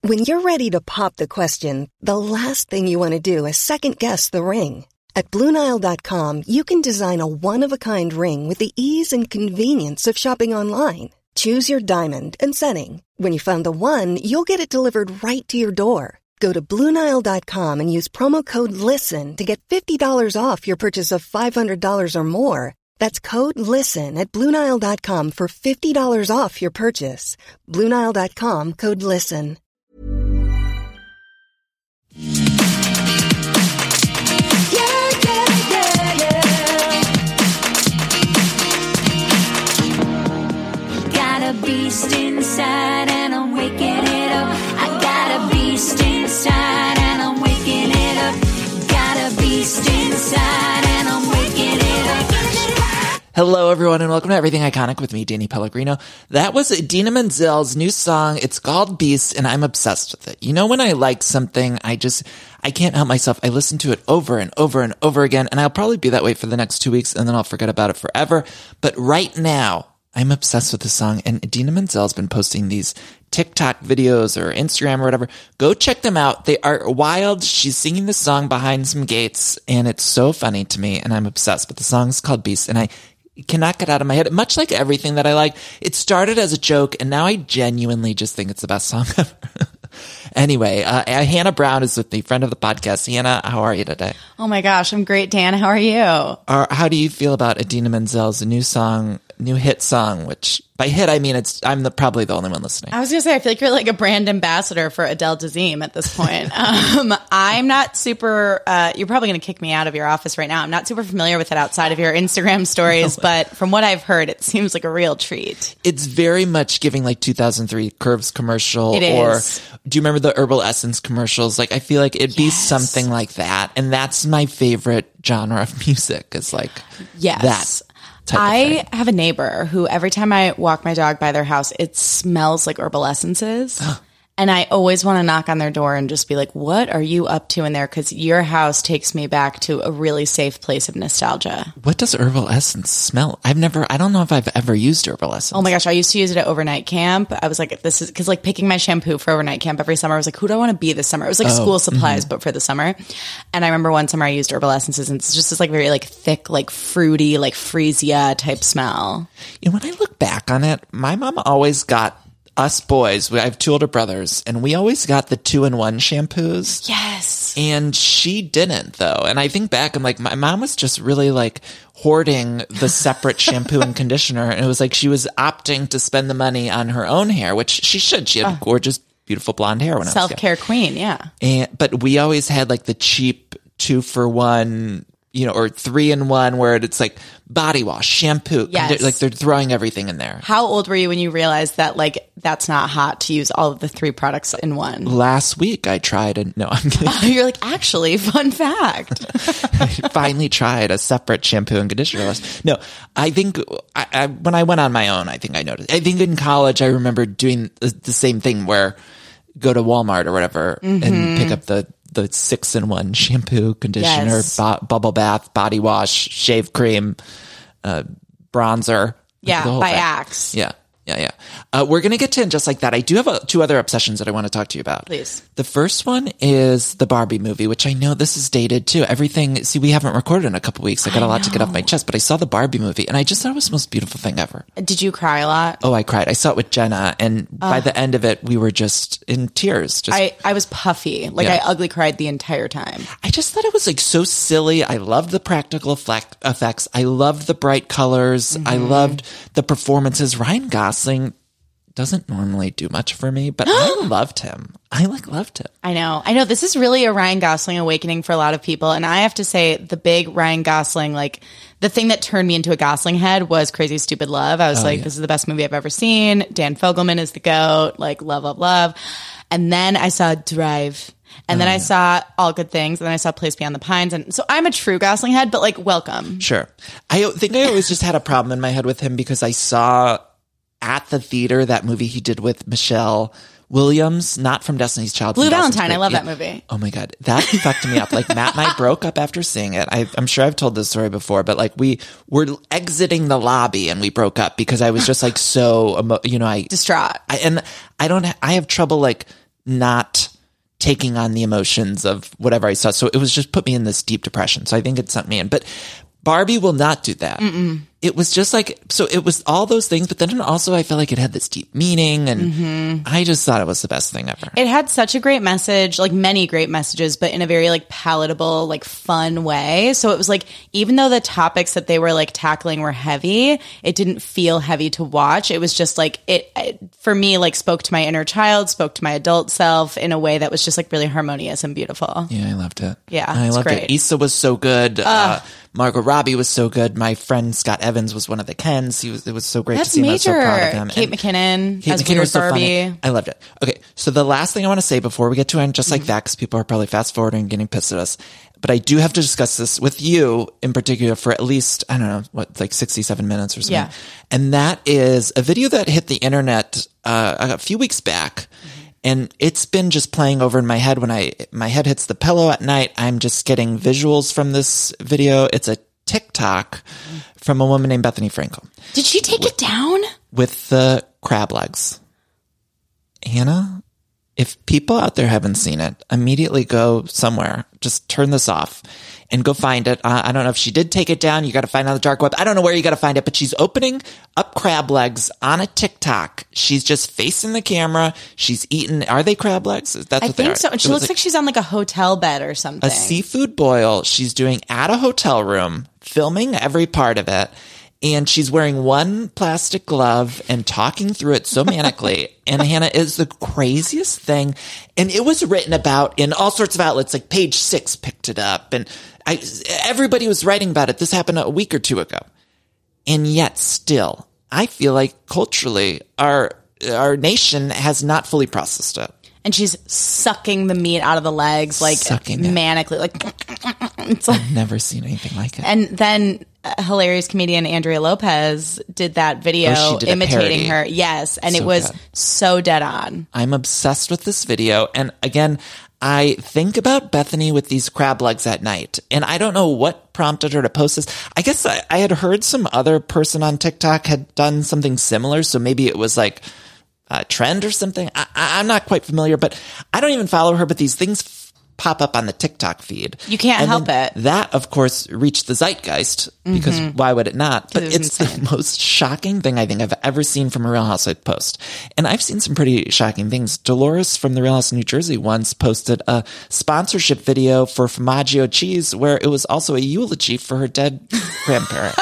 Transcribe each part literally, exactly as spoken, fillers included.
When you're ready to pop the question, the last thing you want to do is second-guess the ring. At Blue Nile dot com, you can design a one-of-a-kind ring with the ease and convenience of shopping online. Choose your diamond and setting. When you find the one, you'll get it delivered right to your door. Go to Blue Nile dot com and use promo code LISTEN to get fifty dollars off your purchase of five hundred dollars or more. That's code LISTEN at Blue Nile dot com for fifty dollars off your purchase. Blue Nile dot com, code LISTEN. A beast inside and I'm waking it up. I got a beast inside and I'm waking it up. Got a beast inside and I'm waking it up. Hello, everyone, and welcome to Everything Iconic with me, Danny Pellegrino. That was Idina Menzel's new song. It's called Beast, and I'm obsessed with it. You know, when I like something, I just, I can't help myself. I listen to it over and over and over again, and I'll probably be that way for the next two weeks, and then I'll forget about it forever. But right now, I'm obsessed with this song, and Idina Menzel's been posting these TikTok videos or Instagram or whatever. Go check them out. They are wild. She's singing the song behind some gates, and it's so funny to me, and I'm obsessed. But the song's called Beast, and I cannot get out of my head. Much like everything that I like, it started as a joke, and now I genuinely just think it's the best song ever. Anyway, uh, Hannah Brown is with me, friend of the podcast. Hannah, how are you today? Oh my gosh, I'm great, Dan. How are you? Or how do you feel about Idina Menzel's new song, new hit song, which by hit, I mean, it's I'm the, probably the only one listening. I was going to say, I feel like you're like a brand ambassador for Adele Dazeem at this point. um, I'm not super, uh, you're probably going to kick me out of your office right now. I'm not super familiar with it outside of your Instagram stories, but from what I've heard, it seems like a real treat. It's very much giving like two thousand three Curves commercial. It or is. Do you remember the Herbal Essence commercials? Like, I feel like it'd be Yes. something like that. And that's my favorite genre of music, is like Yes. that. Type of I thing. have a neighbor who every time I walk my dog by their house, it smells like herbal essences. And I always want to knock on their door and just be like, what are you up to in there? Because your house takes me back to a really safe place of nostalgia. What does Herbal Essence smell? I've never, I don't know if I've ever used Herbal Essence. Oh my gosh, I used to use it at overnight camp. I was like, this is because like picking my shampoo for overnight camp every summer. I was like, who do I want to be this summer? It was like Oh, school supplies, mm-hmm. but for the summer. And I remember one summer I used herbal essences, and it's just this like very like thick, like fruity, like freesia type smell. You know, when I look back on it, my mom always got us boys. We, I have two older brothers, and we always got the two-in-one shampoos. Yes. And she didn't, though. And I think back, I'm like, my mom was just really like hoarding the separate shampoo and conditioner. And it was like she was opting to spend the money on her own hair, which she should. She had Oh. gorgeous, beautiful blonde hair when I was young. Self-care queen, yeah. And but we always had like the cheap two for one, you know, or three in one, where it's like body wash, shampoo, Yes. condi- like they're throwing everything in there. How old were you when you realized that like that's not hot to use all of the three products in one? Last week I tried, and no, I'm kidding. You're like, actually, fun fact. I finally tried a separate shampoo and conditioner list. No, I think I, I, when I went on my own, I think I noticed. I think in college, I remember doing the, the same thing, where go to Walmart or whatever Mm-hmm. and pick up the the six in one shampoo, conditioner, Yes. bo- bubble bath, body wash, shave cream, uh, bronzer. Yeah, the whole by thing. Axe. Yeah. Yeah, yeah. Uh, we're going to get to it just like that. I do have uh two other obsessions that I want to talk to you about. Please. The first one is the Barbie movie, which I know this is dated too. Everything, see, we haven't recorded in a couple weeks. I got a I lot to get off my know. chest, but I saw the Barbie movie and I just thought it was the most beautiful thing ever. Did you cry a lot? Oh, I cried. I saw it with Jenna, and by the end of it, we were just in tears. Just I, I was puffy. Like Yeah. I ugly cried the entire time. I just thought it was like so silly. I loved the practical effect- effects. I loved the bright colors. I loved the performances. Ryan Gosling doesn't normally do much for me, but I loved him. I like loved him. I know. I know. This is really a Ryan Gosling awakening for a lot of people. And I have to say, the big Ryan Gosling, like the thing that turned me into a Gosling head was Crazy Stupid Love. I was Oh, like, yeah. this is the best movie I've ever seen. Dan Fogelman is the GOAT. Like, love, love, love. And then I saw Drive. And then I saw All Good Things. And then I saw Place Beyond the Pines. And so I'm a true Gosling head, but like, welcome. Sure. I think I always just had a problem in my head with him because I saw at the theater that movie he did with Michelle Williams, not from Destiny's Child. Blue from Dawson's Valentine. I Creek. love Yeah. that movie. Oh my God. That fucked me up. Like Matt and I broke up after seeing it. I, I'm sure I've told this story before, but like we were exiting the lobby and we broke up because I was just like so, emo- you know, I, Distraught. I, and I don't, I have trouble like not taking on the emotions of whatever I saw. So it was just put me in this deep depression. So I think it sent me in. But Barbie will not do that. Mm-mm. It was just like, so it was all those things, but then also I felt like it had this deep meaning, and mm-hmm. I just thought it was the best thing ever. It had such a great message, like many great messages, but in a very like palatable, like fun way. So it was like, even though the topics that they were like tackling were heavy, it didn't feel heavy to watch. It was just like, it, it for me, like spoke to my inner child, spoke to my adult self in a way that was just like really harmonious and beautiful. Yeah, I loved it. Yeah, I loved great. it. Issa was so good. Uh, uh, Margot Robbie was so good. My friend Scott Evans was one of the Kens. He was. It was so great That's to see him. major. I was so proud of him. Kate and McKinnon Kate as McKinnon Weird was so Barbie. funny. I loved it. Okay, so the last thing I want to say before we get to end, just like mm-hmm. that, because people are probably fast forwarding and getting pissed at us, but I do have to discuss this with you in particular for at least, I don't know, what, like sixty-seven minutes or something. Yeah. And that is a video that hit the internet uh, a few weeks back. Mm-hmm. And it's been just playing over in my head when I my head hits the pillow at night. I'm just getting visuals from this video. It's a TikTok mm-hmm. from a woman named Bethany Frankel. Did she take with, it down? With the crab legs. Hannah, if people out there haven't seen it, immediately go somewhere. Just turn this off and go find it. Uh, I don't know if she did take it down. You got to find it on the dark web. I don't know where you got to find it, but she's opening up crab legs on a TikTok. She's just facing the camera. She's eating. Are they crab legs? That's I what they think are. so. And she It was looks like, like she's on like a hotel bed or something. a seafood boil she's doing at a hotel room, filming every part of it. And she's wearing one plastic glove and talking through it so manically. And Hannah, is the craziest thing. And it was written about in all sorts of outlets, like Page Six picked it up. And I, everybody was writing about it. This happened a week or two ago. And yet still, I feel like culturally, our our nation has not fully processed it. And she's sucking the meat out of the legs, like Sucking manically. Like, it's like, I've never seen anything like it. and then uh, hilarious comedian Andrea Lopez did that video Oh, she did a imitating parody. her. Yes. And it So was good. so dead on. I'm obsessed with this video. And again, I think about Bethany with these crab legs at night. And I don't know what prompted her to post this. I guess I, I had heard some other person on TikTok had done something similar. So maybe it was like a trend or something. I, I, I'm not quite familiar, but I don't even follow her. But these things f- pop up on the TikTok feed. You can't And help then it. That, of course, reached the zeitgeist because why would it not? But it was it's the most shocking thing I think I've ever seen from a Real Housewives post. And I've seen some pretty shocking things. Dolores from the Real House of New Jersey once posted a sponsorship video for Formaggio cheese where it was also a eulogy for her dead grandparent.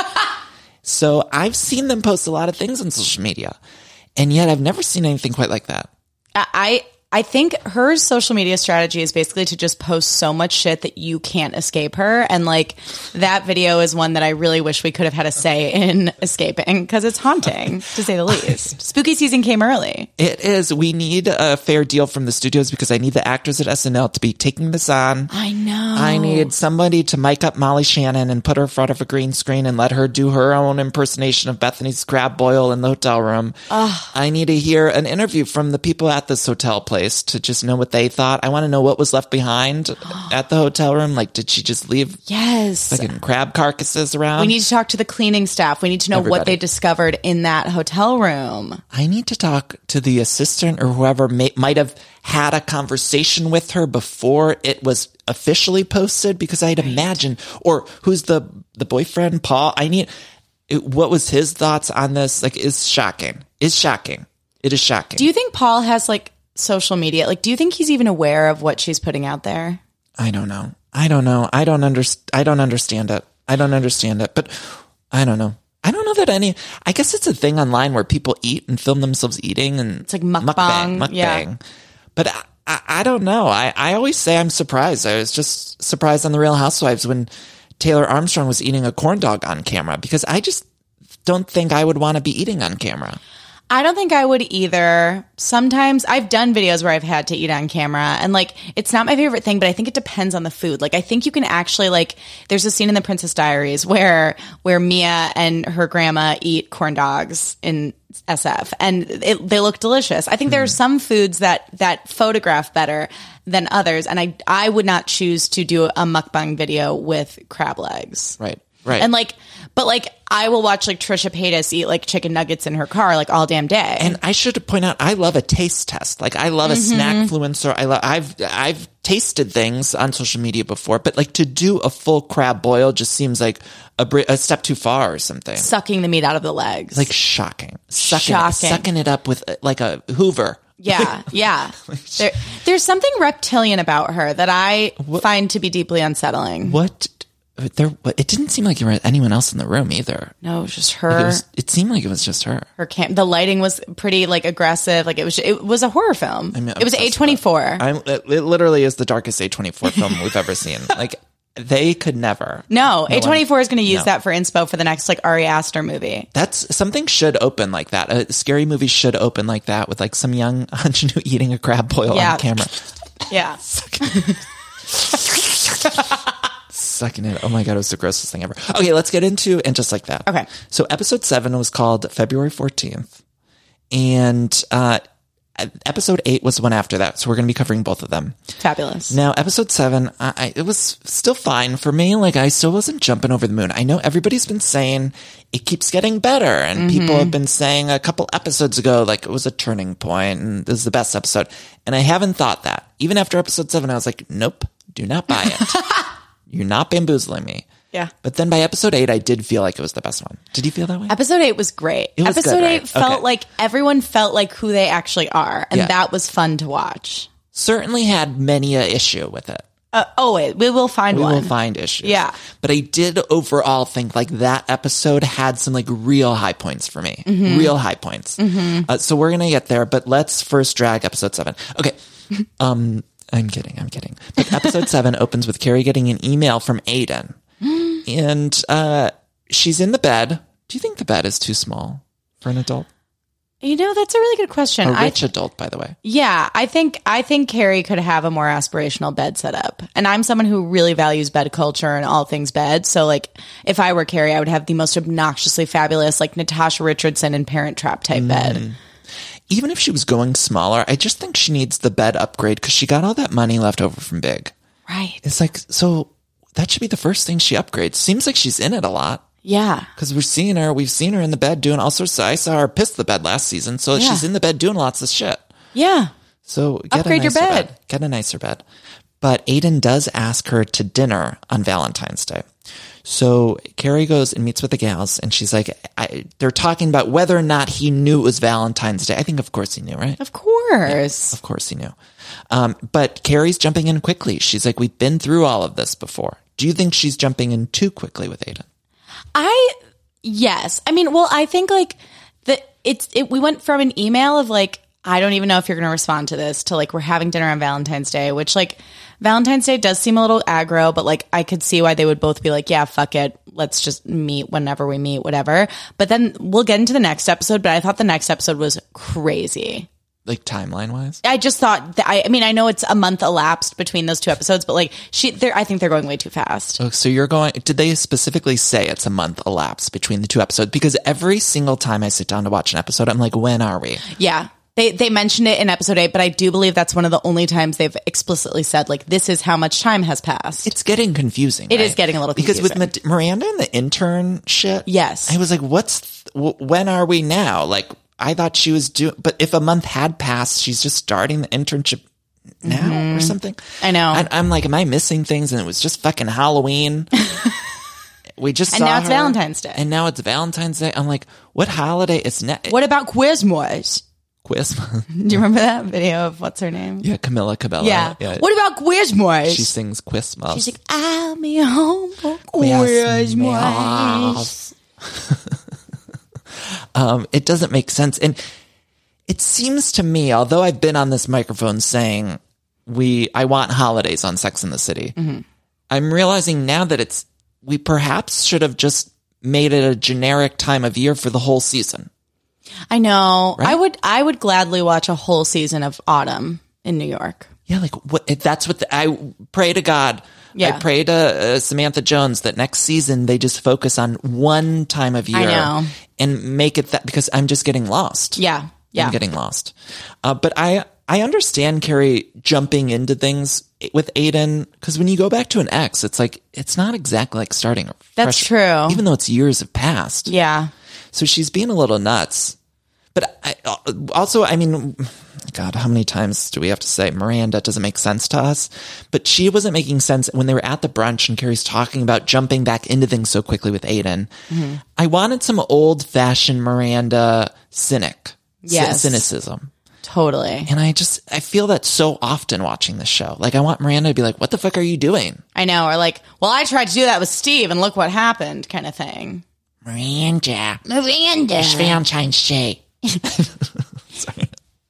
So I've seen them post a lot of things on social media. And yet I've never seen anything quite like that. I I think her social media strategy is basically to just post so much shit that you can't escape her. And like that video is one that I really wish we could have had a say in escaping because it's haunting to say the least. Spooky season came early. It is. We need a fair deal from the studios because I need the actors at S N L to be taking this on. I know. I need somebody to mic up Molly Shannon and put her in front of a green screen and let her do her own impersonation of Bethany's crab boil in the hotel room. Ugh. I need to hear an interview from the people at this hotel place to just know what they thought. I want to know what was left behind at the hotel room. Like, did she just leave Yes. fucking crab carcasses around? We need to talk to the cleaning staff. We need to know what Everybody. they discovered in that hotel room. I need to talk to the assistant or whoever may, might have had a conversation with her before it was officially posted, because I'd imagine, or who's the, the boyfriend, Paul? I need, it, what was his thoughts on this? Like, is shocking. Is shocking. It is shocking. Do you think Paul has like social media? Like, do you think he's even aware of what she's putting out there? I don't know. I don't know. I don't understand. I don't understand it. I don't understand it, but I don't know. I don't know that any, I guess it's a thing online where people eat and film themselves eating, and It's like mukbang, mukbang, yeah. mukbang. But I, I, I don't know. I, I always say I'm surprised. I was just surprised on The Real Housewives when Taylor Armstrong was eating a corn dog on camera, because I just don't think I would want to be eating on camera. I don't think I would either. Sometimes I've done videos where I've had to eat on camera, and like, it's not my favorite thing, but I think it depends on the food. Like, I think you can actually, like, there's a scene in The Princess Diaries where, where Mia and her grandma eat corn dogs in S F, and it, they look delicious. I think mm. there are some foods that, that photograph better than others. And I, I would not choose to do a mukbang video with crab legs. Right. Right. And like, But like, I will watch like Trisha Paytas eat like chicken nuggets in her car like all damn day. And I should point out, I love a taste test. Like I love a Mm-hmm. snack influencer. I love, I've, I've tasted things on social media before, but like to do a full crab boil just seems like a, br- a step too far or something. Sucking the meat out of the legs. Like shocking. Sucking, Shocking. sucking it up with uh, like a Hoover. Yeah, yeah. There, there's something reptilian about her that I find to be deeply unsettling. What? There, it didn't seem like there was anyone else in the room either. No, it was just Like, her. it, was, it seemed like it was just her. her cam- the lighting was pretty like aggressive. Like it was, it was a horror film. I'm it was obsessed A twenty-four. I'm, it, it literally is the darkest A twenty-four film we've ever seen. Like they could never. No, A twenty-four one- is going to use no. that for inspo for the next like Ari Aster movie. That's something should open like that. A scary movie should open like that with like some young ingenue eating a crab boil Yeah. on camera. Yeah. Sucking it. Oh my God, it was the grossest thing ever. Okay, let's get into And Just Like That. Okay. So episode seven was called February fourteenth. And uh, episode eight was the one after that. So we're going to be covering both of them. Fabulous. Now, episode seven, I, I, it was still fine for me. Like, I still wasn't jumping over the moon. I know everybody's been saying it keeps getting better. And Mm-hmm. people have been saying a couple episodes ago, like, it was a turning point and this is the best episode. And I haven't thought that. Even after episode seven, I was like, nope, do not buy it. You're not bamboozling me. Yeah. But then by episode eight, I did feel like it was the best one. Did you feel that way? Episode eight was great. It was Episode good, eight right? felt Okay. like everyone felt like who they actually are. And Yeah. that was fun to watch. Certainly had many a issue with it. Uh, oh, wait, we will find We one. will find issues. Yeah. But I did overall think like that episode had some like real high points for me. Mm-hmm. Real high points. Uh, so we're going to get there, but let's first drag episode seven. Okay. Um, I'm kidding. I'm kidding. But episode seven opens with Carrie getting an email from Aiden. And uh, she's in the bed. Do you think the bed is too small for an adult? You know, that's a really good question. A I rich adult, by the way. Yeah, I think I think Carrie could have a more aspirational bed setup. And I'm someone who really values bed culture and all things bed. So like if I were Carrie, I would have the most obnoxiously fabulous like Natasha Richardson and Parent Trap type bed. Even if she was going smaller, I just think she needs the bed upgrade because she got all that money left over from Big. Right. It's like, so that should be the first thing she upgrades. Seems like she's in it a lot. Yeah. Because we're seeing her, we've seen her in the bed doing all sorts of, I saw her piss the bed last season, so Yeah. she's in the bed doing lots of shit. Yeah. So get Upgrade a your nicer bed. Get a nicer bed. But Aiden does ask her to dinner on Valentine's Day. So Carrie goes and meets with the gals, and she's like, I, they're talking about whether or not he knew it was Valentine's Day. I think, of course, he knew, right? Of course. Of course he knew. Um, but Carrie's jumping in quickly. She's like, we've been through all of this before. Do you think she's jumping in too quickly with Aiden? I yes. I mean, well, I think like the it's it we went from an email of like I don't even know if you're going to respond to this to like we're having dinner on Valentine's Day, which like Valentine's Day does seem a little aggro, but like I could see why they would both be like, yeah, fuck it. Let's just meet whenever we meet, whatever. But then we'll get into the next episode, but I thought the next episode was crazy. Like timeline wise? I just thought that I, I mean, I know it's a month elapsed between those two episodes, but like she, they're, I think they're going way too fast. Oh, so you're going, did they specifically say it's a month elapsed between the two episodes? Because every single time I sit down to watch an episode, I'm like, when are we? Yeah. They they mentioned it in episode eight, but I do believe that's one of the only times they've explicitly said, like, this is how much time has passed. It's getting confusing. It right? is getting a little because with confusing. Ma- Miranda and the intern shit. Yes. I was like, what's, th- w- when are we now? Like, I thought she was doing, but if a month had passed, she's just starting the internship now Mm-hmm. or something. I know. And I'm like, am I missing things? And it was just fucking Halloween. We just And saw now it's her, Valentine's Day. and now it's Valentine's Day. I'm like, what holiday is next? What about Quizmoys? Quiz? Do you remember that video of what's her name? Yeah, Camilla Cabello. Yeah. What about Quizmoys? She sings Christmas. She's like, I'll be home for Quizmoys. um, it doesn't make sense. And it seems to me, although I've been on this microphone saying we, I want holidays on Sex and the City, Mm-hmm. I'm realizing now that it's, we perhaps should have just made it a generic time of year for the whole season. I know. Right? I would I would gladly watch a whole season of autumn in New York. Yeah, like what? If that's what the, I pray to God. Yeah. I pray to uh, Samantha Jones that next season they just focus on one time of year know. and make it that, because I'm just getting lost. Yeah. Yeah. I'm getting lost. Uh, but I I understand Carrie jumping into things with Aiden, because when you go back to an ex, it's like, it's not exactly like starting a That's fresh, true. even though it's years have passed. Yeah. So she's being a little nuts. But I, also, I mean, God, how many times do we have to say Miranda doesn't make sense to us? But she wasn't making sense when they were at the brunch and Carrie's talking about jumping back into things so quickly with Aiden. Mm-hmm. I wanted some old-fashioned Miranda cynic, yes. c- cynicism. Totally. And I just, I feel that so often watching this show. Like, I want Miranda to be like, what the fuck are you doing? I know. Or like, well, I tried to do that with Steve and look what happened kind of thing. Miranda. Miranda. It's Valentine's Day. Sorry.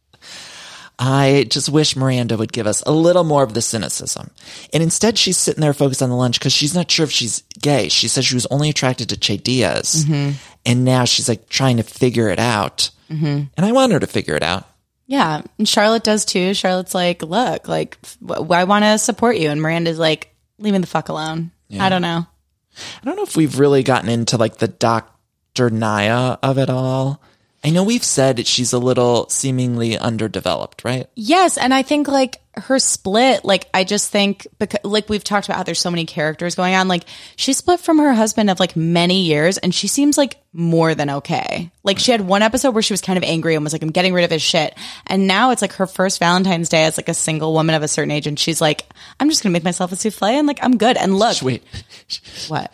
I just wish Miranda would give us a little more of the cynicism. And instead, she's sitting there focused on the lunch because she's not sure if she's gay. She says she was only attracted to Che Diaz. Mm-hmm. And now she's like trying to figure it out. Mm-hmm. And I want her to figure it out. Yeah. And Charlotte does too. Charlotte's like, look, like, w- I want to support you. And Miranda's like, leave me the fuck alone. Yeah. I don't know. I don't know if we've really gotten into like the Doctor Naya of it all. I know we've said she's a little seemingly underdeveloped, right? Yes. And I think like her split, like I just think because like we've talked about how there's so many characters going on, like she split from her husband of like many years and she seems like more than okay. Like she had one episode where she was kind of angry and was like, I'm getting rid of his shit. And now it's like her first Valentine's Day as like a single woman of a certain age. And she's like, I'm just going to make myself a souffle and like, I'm good. And look. Wait. What?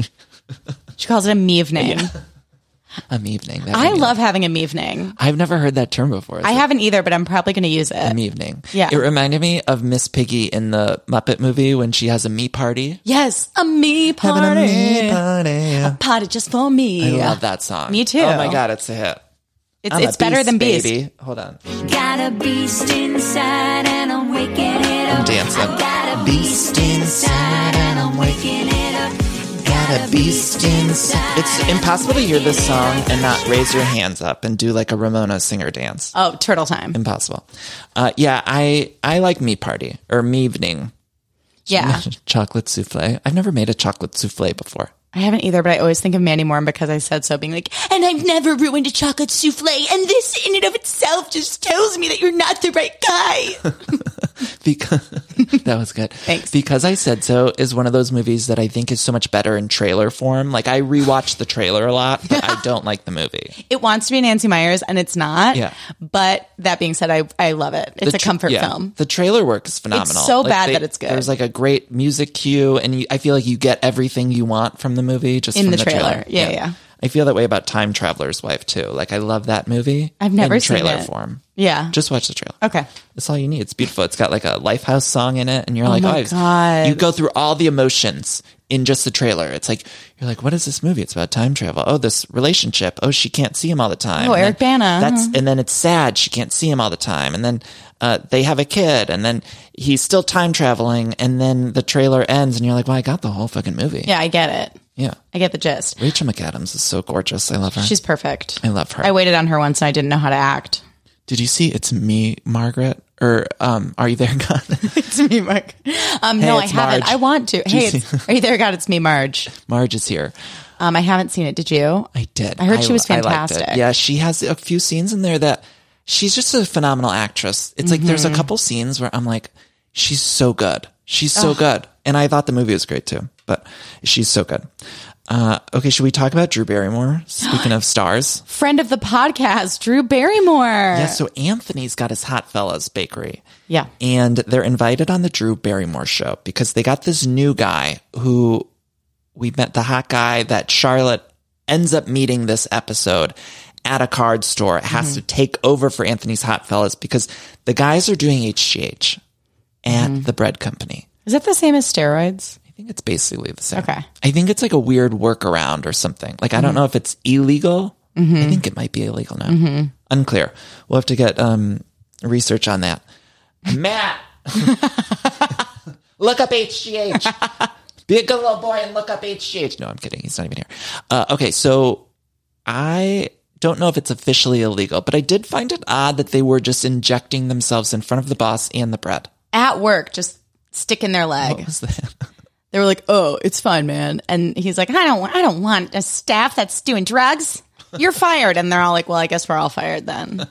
She calls it a meevening. Yeah. A mevening. I love having a mevening. I've never heard that term before. I haven't either, but I'm probably going to use it. A mevening. Yeah. It reminded me of Miss Piggy in the Muppet movie when she has a me party. Yes, a me party. Having a me party. A party just for me. I love that song. Me too. Oh my God, it's a hit. It's, I'm it's a better beast, than Beast. Baby. Hold on. Got a beast inside and I'm waking it up. I'm dancing. I got a beast inside and I'm waking it up. Got a beast inside. It's impossible to hear this song and not raise your hands up and do like a Ramona singer dance. Oh, turtle time. Impossible. Uh, yeah, I I like me party or me evening. Yeah. Chocolate souffle. I've never made a chocolate souffle before. I haven't either, but I always think of Mandy Moore because I said so, being like, and I've never ruined a chocolate souffle, and this in and of itself just tells me that you're not the right guy. Because that was good. Thanks. Because I Said So is one of those movies that I think is so much better in trailer form. Like I rewatch the trailer a lot, but I don't like the movie. It wants to be Nancy Meyers, and it's not. Yeah. But that being said, I I love it. It's The a tr- comfort yeah, film. The trailer work is phenomenal. It's so Like, bad they- that it's good. There's like a great music cue, and you, I feel like you get everything you want from the movie just In from the the, trailer. Yeah, yeah. I feel that way about Time Traveler's Wife too. Like I love that movie. I've never in seen trailer it. form. Yeah. Just watch the trailer. Okay. That's all you need. It's beautiful. It's got like a Lifehouse song in it, and you're like, my oh, God. you go through all the emotions in just the trailer. It's like you're like, what is this movie? It's about time travel. Oh, this relationship. Oh, she can't see him all the time. Oh, And Eric then Bana. That's and then it's sad. She can't see him all the time, and then uh, they have a kid, and then he's still time traveling, and then the trailer ends, and you're like, well, I got the whole fucking movie. Yeah, I get it. Yeah. I get the gist. Rachel McAdams is so gorgeous. I love her. She's perfect. I love her. I waited on her once and I didn't know how to act. Did you see It's Me, Margaret? Or um, Are You There, God? It's me, Mark. Um, Hey, no, I it's haven't. Marge. I want to. you Hey, see- it's, are you there, God? It's me, Marge. Marge is here. Um, I haven't seen it. Did you? I did. I heard she was I liked it. fantastic. Yeah, she has a few scenes in there that she's just a phenomenal actress. It's like there's a Mm-hmm. couple scenes where I'm like, she's so good. She's so good. And I thought the movie was great too, but she's so good. Uh, okay, should we talk about Drew Barrymore? Speaking of stars. Friend of the podcast, Drew Barrymore. Yeah, so Anthony's got his Hot Fellas Bakery. Yeah. And they're invited on the Drew Barrymore show because they got this new guy who we met, the hot guy that Charlotte ends up meeting this episode at a card store, has mm-hmm. to take over for Anthony's Hot Fellas because the guys are doing H G H at mm-hmm. the bread company. Is that the same as steroids? I think it's basically the same. Okay. I think it's like a weird workaround or something. Like, I don't know if it's illegal. Mm-hmm. I think it might be illegal now. Mm-hmm. Unclear. We'll have to get um, research on that. Matt! Look up H G H. Be a good little boy and look up H G H. No, I'm kidding. He's not even here. Uh, okay, so I don't know if it's officially illegal, but I did find it odd that they were just injecting themselves in front of the boss and the bread. At work, just sticking their leg. What was that? They were like, "Oh, it's fine, man." And he's like, "I don't want, I don't want a staff that's doing drugs. You're fired." And they're all like, "Well, I guess we're all fired then."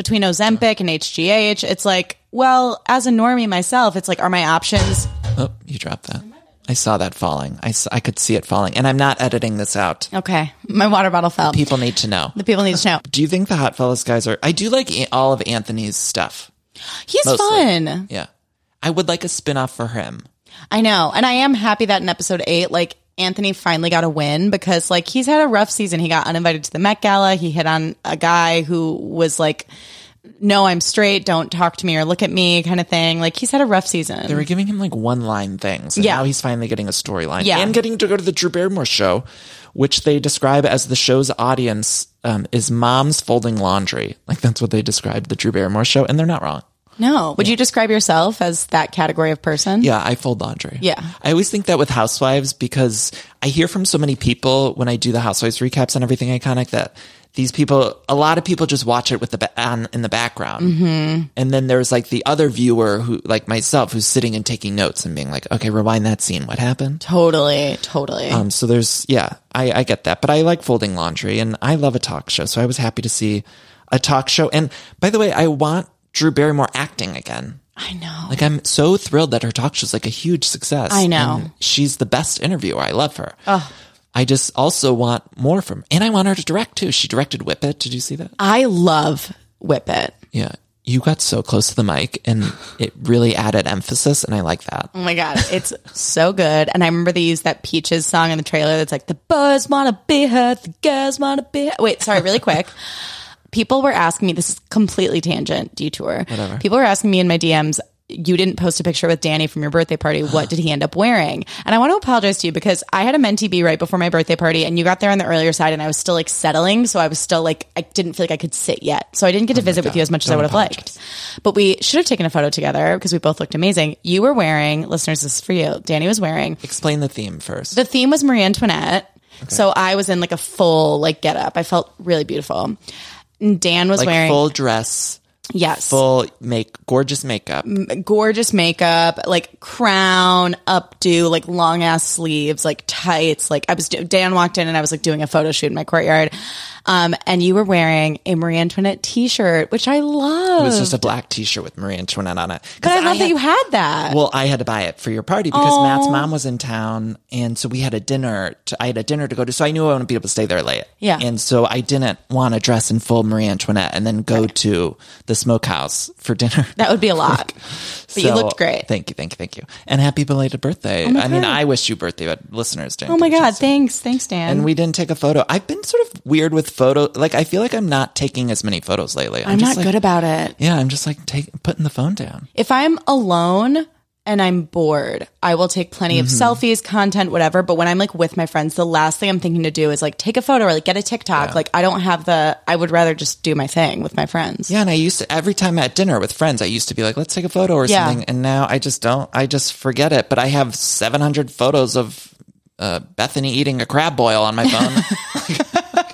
between Ozempic and H G H. It's like, well, as a normie myself, it's like, are my options? Oh, you dropped that. I saw that falling. I, s- I could see it falling. And I'm not editing this out. Okay. My water bottle fell. People need to know. The people need to know. Do you think the Hot Fellas guys are... I do like a- all of Anthony's stuff. He's Mostly. fun. Yeah. I would like a spin-off for him. I know. And I am happy that in episode eight, like, Anthony finally got a win because, like, he's had a rough season. He got uninvited to the Met Gala. He hit on a guy who was like, no, I'm straight. Don't talk to me or look at me kind of thing. Like, he's had a rough season. They were giving him like one-line things. And Yeah. now he's finally getting a storyline. Yeah. And getting to go to the Drew Barrymore show, which they describe as the show's audience um, is moms folding laundry. Like, that's what they described the Drew Barrymore show. And they're not wrong. No. Would you describe yourself as that category of person? Yeah, I fold laundry. Yeah. I always think that with Housewives because I hear from so many people when I do the Housewives recaps on Everything Iconic that these people, a lot of people just watch it with the ba- on, in the background. Mm-hmm. And then there's like the other viewer who, like myself, who's sitting and taking notes and being like, okay, rewind that scene. What happened? Totally. Totally. Um, so there's, yeah, I, I get that. But I like folding laundry and I love a talk show. So I was happy to see a talk show. And by the way, I want Drew Barrymore acting again. I know. Like, I'm so thrilled that her talk show's like a huge success. I know. And she's the best interviewer. I love her. Oh. I just also want more from, and I want her to direct too. She directed Whip It. Did you see that? I love Whip It. Yeah. You got so close to the mic and it really added emphasis, and I like that. Oh my God. It's so good. And I remember they used that Peaches song in the trailer that's like, the boys want to be her, the girls want to be her. Wait, sorry, really quick. People were asking me, this is completely tangent, detour. Whatever. People were asking me in my D Ms, you didn't post a picture with Danny from your birthday party. What did he end up wearing? And I want to apologize to you because I had a Mentee B right before my birthday party and you got there on the earlier side and I was still like settling. So I was still like, I didn't feel like I could sit yet. So I didn't get to visit with you as much as I would have liked. But we should have taken a photo together because we both looked amazing. You were wearing, listeners, this is for you. Danny was wearing. Explain the theme first. The theme was Marie Antoinette. Okay. So I was in like a full like get up. I felt really beautiful. And Dan was like wearing full dress. Yes. Full make, gorgeous makeup. Gorgeous makeup, like crown, updo, like long ass sleeves, like tights. Like I was, Dan walked in and I was like doing a photo shoot in my courtyard. Um, and you were wearing a Marie Antoinette t-shirt, which I love. It was just a black t-shirt with Marie Antoinette on it. But I love I that had, you had that. Well, I had to buy it for your party because Aww. Matt's mom was in town. And so we had a dinner. To, I had a dinner to go to. So I knew I wouldn't be able to stay there late. Yeah. And so I didn't want to dress in full Marie Antoinette and then go right. to the smokehouse for dinner. That would be a lot. But so, you looked great. Thank you, thank you, thank you. And happy belated birthday. Oh I mean, I wish you birthday, but listeners didn't. Oh my God, thanks. Thanks, Dan. And we didn't take a photo. I've been sort of weird with photo. Like, I feel like I'm not taking as many photos lately. I'm, I'm just not like, good about it. Yeah, I'm just like take, putting the phone down. If I'm alone and I'm bored, I will take plenty of mm-hmm. selfies, content, whatever. But when I'm like with my friends, the last thing I'm thinking to do is like take a photo or like get a TikTok. Yeah. Like I don't have the, I would rather just do my thing with my friends. Yeah. And I used to, every time at dinner with friends, I used to be like, let's take a photo or yeah. something. And now I just don't, I just forget it. But I have seven hundred photos of uh, Bethany eating a crab boil on my phone.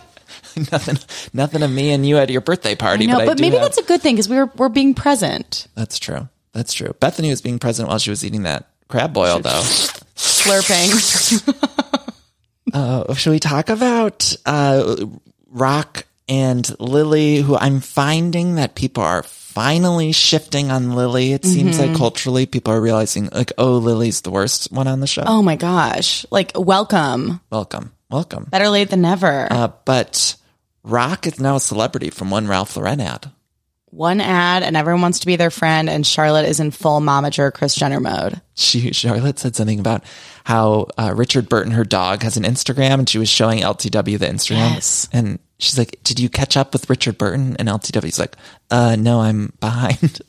Nothing, nothing of me and you at your birthday party. I know, but, but I maybe have, that's a good thing because we were we're being present. That's true. That's true. Bethany was being present while she was eating that crab boil, though. Slurping. uh, should we talk about uh, Rock and Lily, who I'm finding that people are finally shifting on Lily. It seems mm-hmm. like culturally people are realizing, like, oh, Lily's the worst one on the show. Oh, my gosh. Like, welcome. Welcome. Welcome. Better late than never. Uh, but Rock is now a celebrity from one Ralph Lauren ad. One ad, and everyone wants to be their friend, and Charlotte is in full momager Kris Jenner mode. She Charlotte said something about how uh, Richard Burton, her dog, has an Instagram, and she was showing L T W the Instagram. Yes. And she's like, did you catch up with Richard Burton? And L T W's like, uh, no, I'm behind.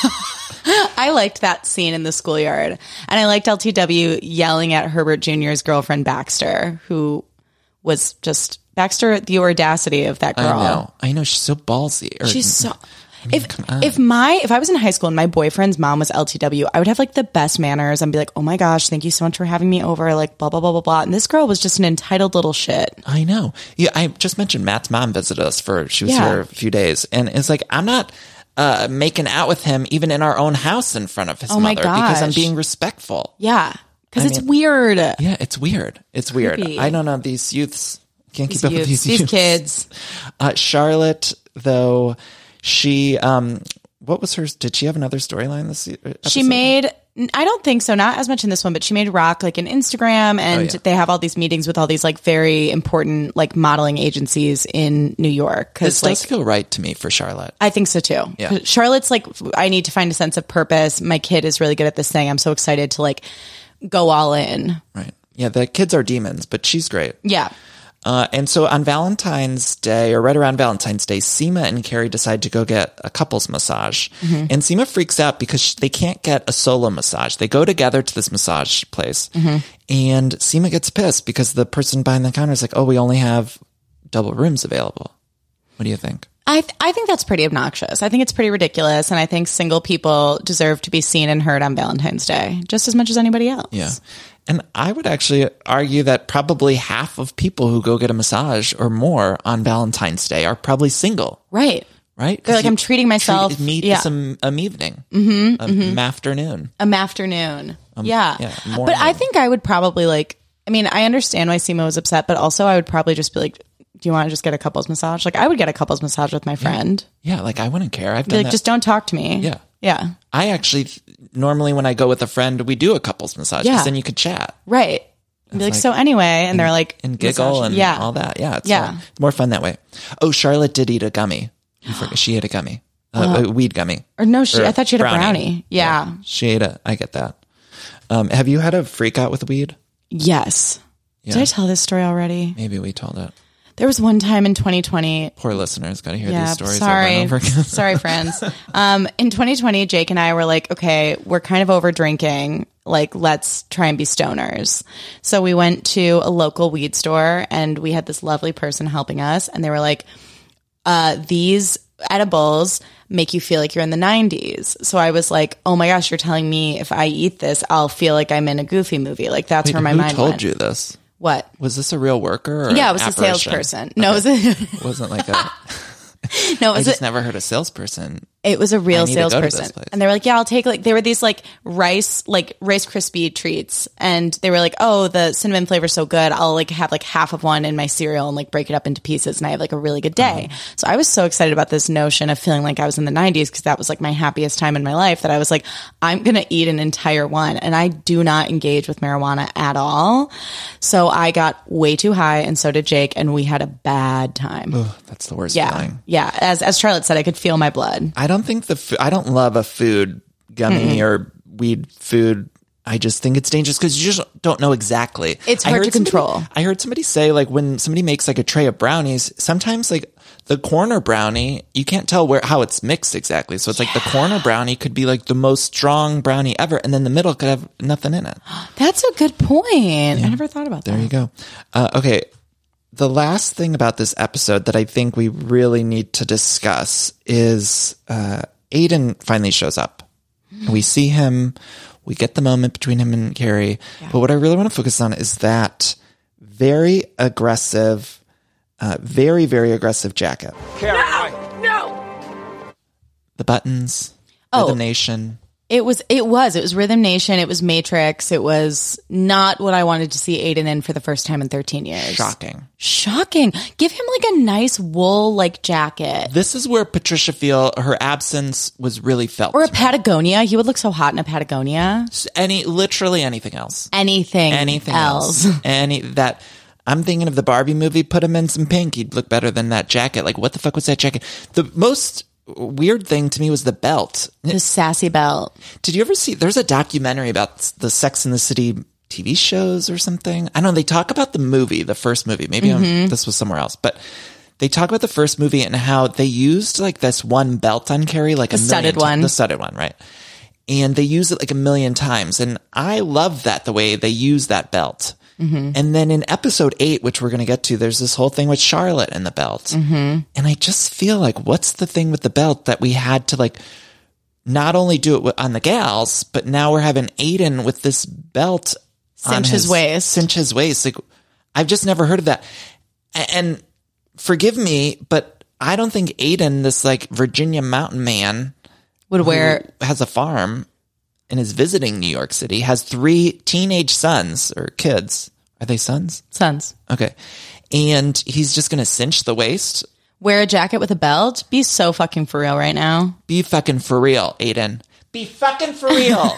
I liked that scene in the schoolyard. And I liked L T W yelling at Herbert Junior's girlfriend, Baxter, who was just... Baxter, the audacity of that girl. I know. I know. She's so ballsy. Or, she's so... I mean, if if my if I was in high school and my boyfriend's mom was L T W, I would have like the best manners and be like, oh my gosh, thank you so much for having me over, like blah blah blah blah blah. And this girl was just an entitled little shit. I know. Yeah, I just mentioned Matt's mom visited us for she was yeah. here a few days, and it's like I'm not uh, making out with him even in our own house in front of his oh mother my because I'm being respectful. Yeah, because it's mean, weird. Yeah, it's weird. It's weird. Creepy. I don't know these youths. Can't these keep up youths, with these these youths. kids. Uh, Charlotte, though. She, um, what was her, did she have another storyline this episode? She made, I don't think so, not as much in this one, but she made Rock like an Instagram, and Oh, yeah. they have all these meetings with all these like very important like modeling agencies in New York. This Cause like, does feel right to me for Charlotte. I think so too. Yeah. Charlotte's like, I need to find a sense of purpose. My kid is really good at this thing. I'm so excited to like go all in. Right. Yeah, the kids are demons, but she's great. Yeah. Uh, and so on Valentine's Day, or right around Valentine's Day, Seema and Carrie decide to go get a couples massage. Mm-hmm. And Seema freaks out because they can't get a solo massage. They go together to this massage place. Mm-hmm. And Seema gets pissed because the person behind the counter is like, oh, we only have double rooms available. What do you think? I th- I think that's pretty obnoxious. I think it's pretty ridiculous. And I think single people deserve to be seen and heard on Valentine's Day just as much as anybody else. Yeah. And I would actually argue that probably half of people who go get a massage or more on Valentine's Day are probably single. Right. Right? They're like, I'm treating myself. Treat, meet yeah. some um, evening, mm-hmm, um, mm-hmm. afternoon. Um, afternoon. yeah. yeah, But morning. I think I would probably like, I mean, I understand why Seema was upset, but also I would probably just be like, do you want to just get a couples massage? Like, I would get a couples massage with my friend. Yeah, like I wouldn't care. I've Be done like, that. just don't talk to me. Yeah. Yeah. I actually normally when I go with a friend, we do a couples massage because Yeah. then you could chat Right. And be like, like- so anyway, and they're like, and giggle massage- and yeah. all that. Yeah, it's Yeah. fun. More fun that way. Oh, Charlotte did eat a gummy. You forget- she ate a gummy, uh, a weed gummy. Or no, she, Or I thought she had a brownie. Yeah. She ate a. I get that. Um, have you had a freak out with weed? Yes. Yeah. Did I tell this story already? Maybe we told it. There was one time in twenty twenty. Poor listeners got to hear Yeah, these stories sorry. over and over again. Sorry, friends. Um, in twenty twenty, Jake and I were like, okay, we're kind of over drinking. Like, let's try and be stoners. So we went to a local weed store and we had this lovely person helping us. And they were like, uh, these edibles make you feel like you're in the nineties. So I was like, oh my gosh, you're telling me if I eat this, I'll feel like I'm in a Goofy movie. Like, that's Wait, where my who mind told went. you this? What? Was this a real worker? Or Yeah, it an was a apparition? salesperson. No, it was a, It wasn't like a. no, it I was just a, never heard a salesperson. It was a I real need to go to this salesperson. place. And they were like, yeah, I'll take like, they were these like rice, like Rice Krispie treats. And they were like, oh, the cinnamon flavor's so good. I'll like have like half of one in my cereal and like break it up into pieces. And I have like a really good day. Mm-hmm. So I was so excited about this notion of feeling like I was in the nineties because that was like my happiest time in my life that I was like, I'm going to eat an entire one. And I do not engage with marijuana at all. So I got way too high and so did Jake. And we had a bad time. Ugh, that's the worst yeah. feeling. Yeah. As, as Charlotte said, I could feel my blood. I don't think the fo- I don't love a food gummy or weed food. I just think it's dangerous because you just don't know exactly. It's I hard heard to somebody- control. I heard somebody say like when somebody makes like a tray of brownies, sometimes like the corner brownie, you can't tell where how it's mixed exactly. So it's like the corner brownie could be like the most strong brownie ever, and then the middle could have nothing in it. That's a good point. I never thought about that. There you go. Uh, okay. The last thing about this episode that I think we really need to discuss is uh, Aiden finally shows up. We see him. We get the moment between him and Carrie. Yeah. But what I really want to focus on is that very aggressive, uh, very, very aggressive jacket. Carrie, no, no. The buttons, Oh. Rhythm Nation. It was, it was, it was Rhythm Nation. It was Matrix. It was not what I wanted to see Aiden in for the first time in thirteen years. Shocking. Shocking. Give him like a nice wool like jacket This is where Patricia feel her absence was really felt. or a Patagonia. He would look so hot in a Patagonia. Any, literally anything else. Anything, anything else. else. Any that I'm thinking of the Barbie movie. Put him in some pink, he'd look better than that jacket. Like, what the fuck was that jacket? The most weird thing to me was the belt. The sassy belt. Did you ever see? There's a documentary about the Sex and the City T V shows or something. I don't know. They talk about the movie, the first movie. Maybe Mm-hmm. I'm, this was somewhere else, but. They talk about the first movie and how they used like this one belt on Carrie, like The a million studded ti- one. the studded one, right? And they use it like a million times. And I love that, the way they use that belt. Mm-hmm. And then in episode eight, which we're going to get to, there's this whole thing with Charlotte and the belt. Mm-hmm. And I just feel like, what's the thing with the belt that we had to like not only do it wi- on the gals, but now we're having Aiden with this belt on Cinch his waist. Cinch his waist. Like, I've just never heard of that. A- And forgive me, but I don't think Aiden, this like Virginia mountain man, Would wear, who has a farm and is visiting New York City, has three teenage sons or kids. Are they sons? sons. Okay. And he's just going to cinch the waist. Wear a jacket with a belt? Be so fucking for real right now. Be fucking for real, Aiden. Be fucking for real.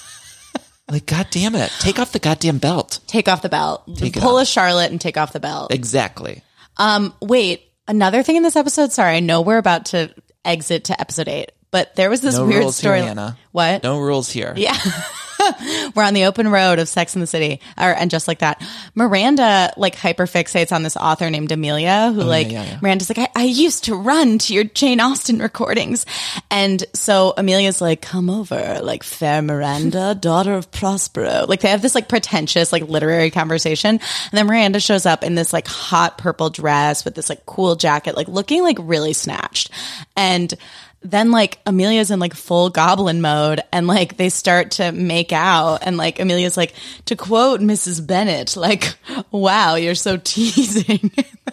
Like, God damn it. Take off the goddamn belt. Take off the belt. Take it Pull off. a Charlotte and take off the belt. Exactly. Um, wait, another thing in this episode. Sorry, I know we're about to exit to episode eight, but there was this No weird rules here, story. Anna. What? No rules here. Yeah. We're on the open road of Sex in the City, or, and just like that, Miranda like hyperfixates on this author named Amelia, who like yeah, yeah. Miranda's like, I, I used to run to your Jane Austen recordings, and so Amelia's like, come over, like, fair Miranda, daughter of Prospero. Like they have this like pretentious like literary conversation, and then Miranda shows up in this like hot purple dress with this like cool jacket, like looking like really snatched, and then like Amelia's in like full goblin mode, and like they start to make out, and like Amelia's like, to quote Missus Bennet, like, wow, you're so teasing.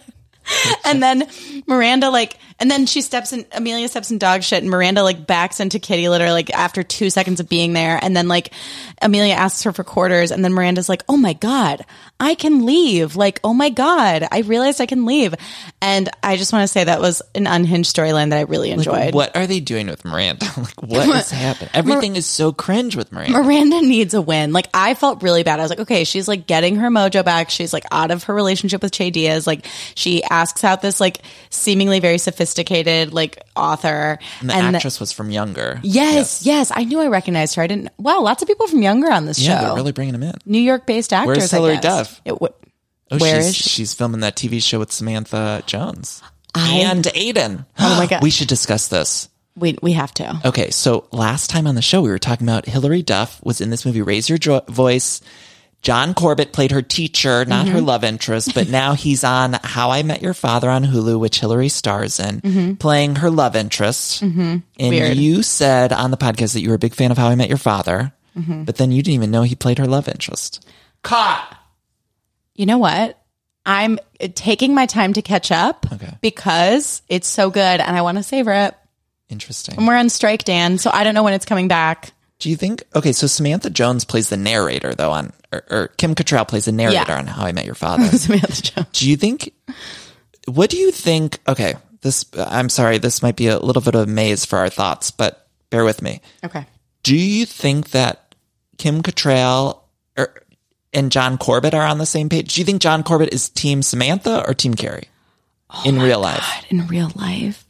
And then Miranda like, and then she steps in, Amelia steps in dog shit, and Miranda like backs into kitty litter like after two seconds of being there, and then like Amelia asks her for quarters, and then Miranda's like, oh my God, I can leave. Like, oh my God, I realized I can leave. And I just want to say that was an unhinged storyline that I really enjoyed. Like, what are they doing with Miranda? Like, what is happening? Everything is so cringe with Miranda. Miranda needs a win. Like, I felt really bad. I was like, okay, she's like getting her mojo back. She's like out of her relationship with Che Diaz. Like, she asks out this like seemingly very sophisticated like author. and the and actress was from Younger. Yes, yes, I knew I recognized her. I didn't. Wow, lots of people from Younger on this Yeah, show. they're really bringing him in. New York-based actors. Where's I Hilary guess. Duff? It, w- Oh, where she's, is she? she's filming that T V show with Samantha Jones. I- and Aiden. Oh my God. We should discuss this. We we have to. Okay, so last time on the show, we were talking about Hilary Duff was in this movie, Raise Your jo- Voice. John Corbett played her teacher, not Mm-hmm. her love interest, but now he's on How I Met Your Father on Hulu, which Hilary stars in, Mm-hmm. playing her love interest. Mm-hmm. And Weird. you said on the podcast that you were a big fan of How I Met Your Father, Mm-hmm. but then you didn't even know he played her love interest. Caught! You know what? I'm taking my time to catch up Okay. because it's so good and I want to savor it. Interesting. And we're on strike, Dan, so I don't know when it's coming back. Do you think? Okay, so Samantha Jones plays the narrator, though, on or, or Kim Cattrall plays the narrator Yeah. on How I Met Your Father. Samantha Jones. Do you think? What do you think? Okay, this. I'm sorry, this might be a little bit of a maze for our thoughts, but bear with me. Okay. Do you think that Kim Cattrall or, and John Corbett are on the same page? Do you think John Corbett is Team Samantha or Team Carrie in real life? God, in real life.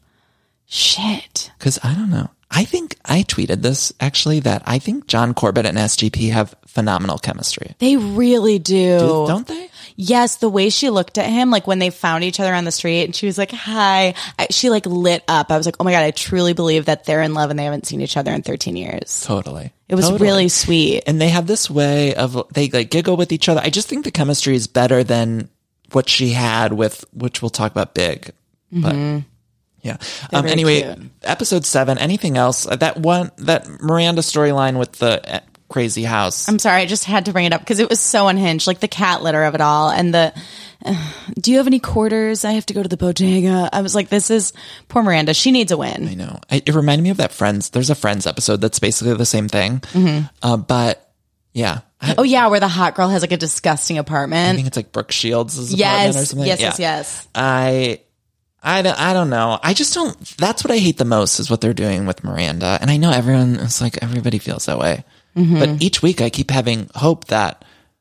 Shit. Because I don't know. I think I tweeted this actually that I think John Corbett and S G P have phenomenal chemistry. They really do. Do- Don't they? Yes, the way she looked at him, like when they found each other on the street and she was like, hi, I, she like lit up. I was like, oh my God, I truly believe that they're in love and they haven't seen each other in thirteen years. Totally. It was Totally. really sweet. And they have this way of, they like giggle with each other. I just think the chemistry is better than what she had with, which we'll talk about Big. But yeah. Um, very anyway, cute. episode seven, anything else? That one, that Miranda storyline with the uh, crazy house. I'm sorry, I just had to bring it up because it was so unhinged, like the cat litter of it all. And the, uh, do you have any quarters? I have to go to the bodega. I was like, this is poor Miranda. She needs a win. I know. I, it reminded me of that Friends. There's a Friends episode that's basically the same thing. Mm-hmm. Uh, but yeah. I, Oh, yeah, where the hot girl has like a disgusting I apartment. think it's like Brooke Shields' apartment or Yes, something. yes, Yeah. yes, yes. I, I don't, I don't know. I just don't, that's what I hate the most is what they're doing with Miranda. And I know everyone, it's like everybody feels that way. Mm-hmm. But each week I keep having hope that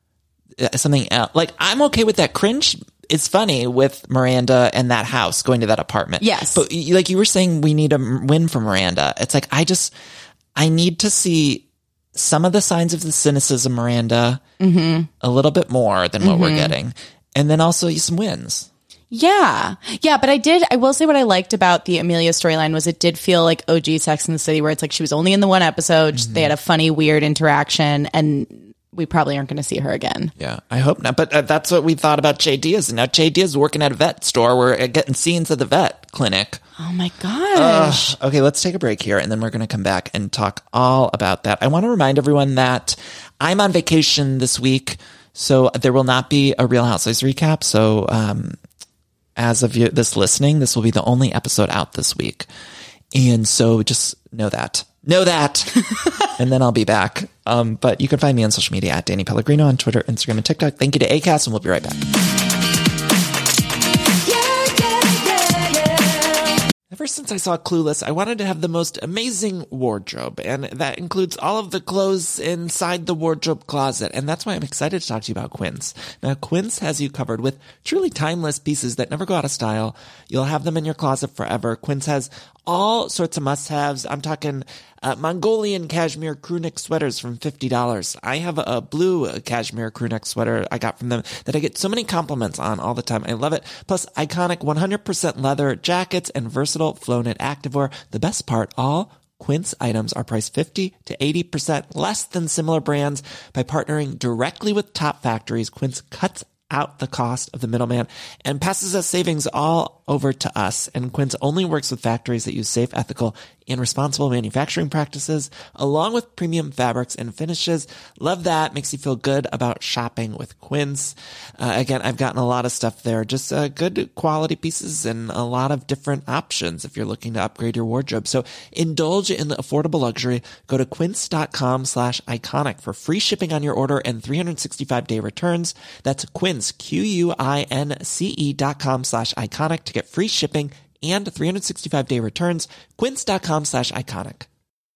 uh, something else, like I'm okay with that cringe. It's funny with Miranda and that house going to that apartment. Yes. But y- like you were saying, we need a m- win for Miranda. It's like, I just, I need to see some of the signs of the cynicism, Miranda, Mm-hmm. a little bit more than what we're getting. And then also some wins. Yeah. Yeah. But I did, I will say what I liked about the Amelia storyline was it did feel like O G Sex in the City, where it's like she was only in the one episode. They had a funny, weird interaction, and we probably aren't going to see her again. Yeah, I hope not. But uh, that's what we thought about Che Diaz. And now Che Diaz is working at a vet store. We're uh, getting scenes at the vet clinic. Oh my gosh. Okay, let's take a break here, and then we're going to come back and talk all about that. I want to remind everyone that I'm on vacation this week, so there will not be a Real Housewives recap. So um, as of you, this listening, this will be the only episode out this week. And so just know that. Know that. And then I'll be back. Um, but you can find me on social media at Danny Pellegrino on Twitter, Instagram, and TikTok. Thank you to Acast, and we'll be right back. Yeah, yeah, yeah, yeah. Ever since I saw Clueless, I wanted to have the most amazing wardrobe, and that includes all of the clothes inside the wardrobe closet, and that's why I'm excited to talk to you about Quince. Now, Quince has you covered with truly timeless pieces that never go out of style. You'll have them in your closet forever. Quince has all sorts of must-haves. I'm talking uh, Mongolian cashmere crewneck sweaters from fifty dollars. I have a, a blue uh, cashmere crewneck sweater I got from them that I get so many compliments on all the time. I love it. Plus, iconic one hundred percent leather jackets and versatile flow-knit activewear. The best part, all Quince items are priced fifty to eighty percent less than similar brands. By partnering directly with top factories, Quince cuts out the cost of the middleman and passes us savings all over to us. And Quince only works with factories that use safe, ethical, and responsible manufacturing practices, along with premium fabrics and finishes. Love that. Makes you feel good about shopping with Quince. Uh, again, I've gotten a lot of stuff there. Just uh, good quality pieces and a lot of different options if you're looking to upgrade your wardrobe. So indulge in the affordable luxury. Go to quince.com slash iconic for free shipping on your order and three hundred sixty-five day returns. That's Quince, Q-U-I-N-C-E dot com slash iconic to get free shipping and three hundred sixty-five day returns. Quince.com slash iconic.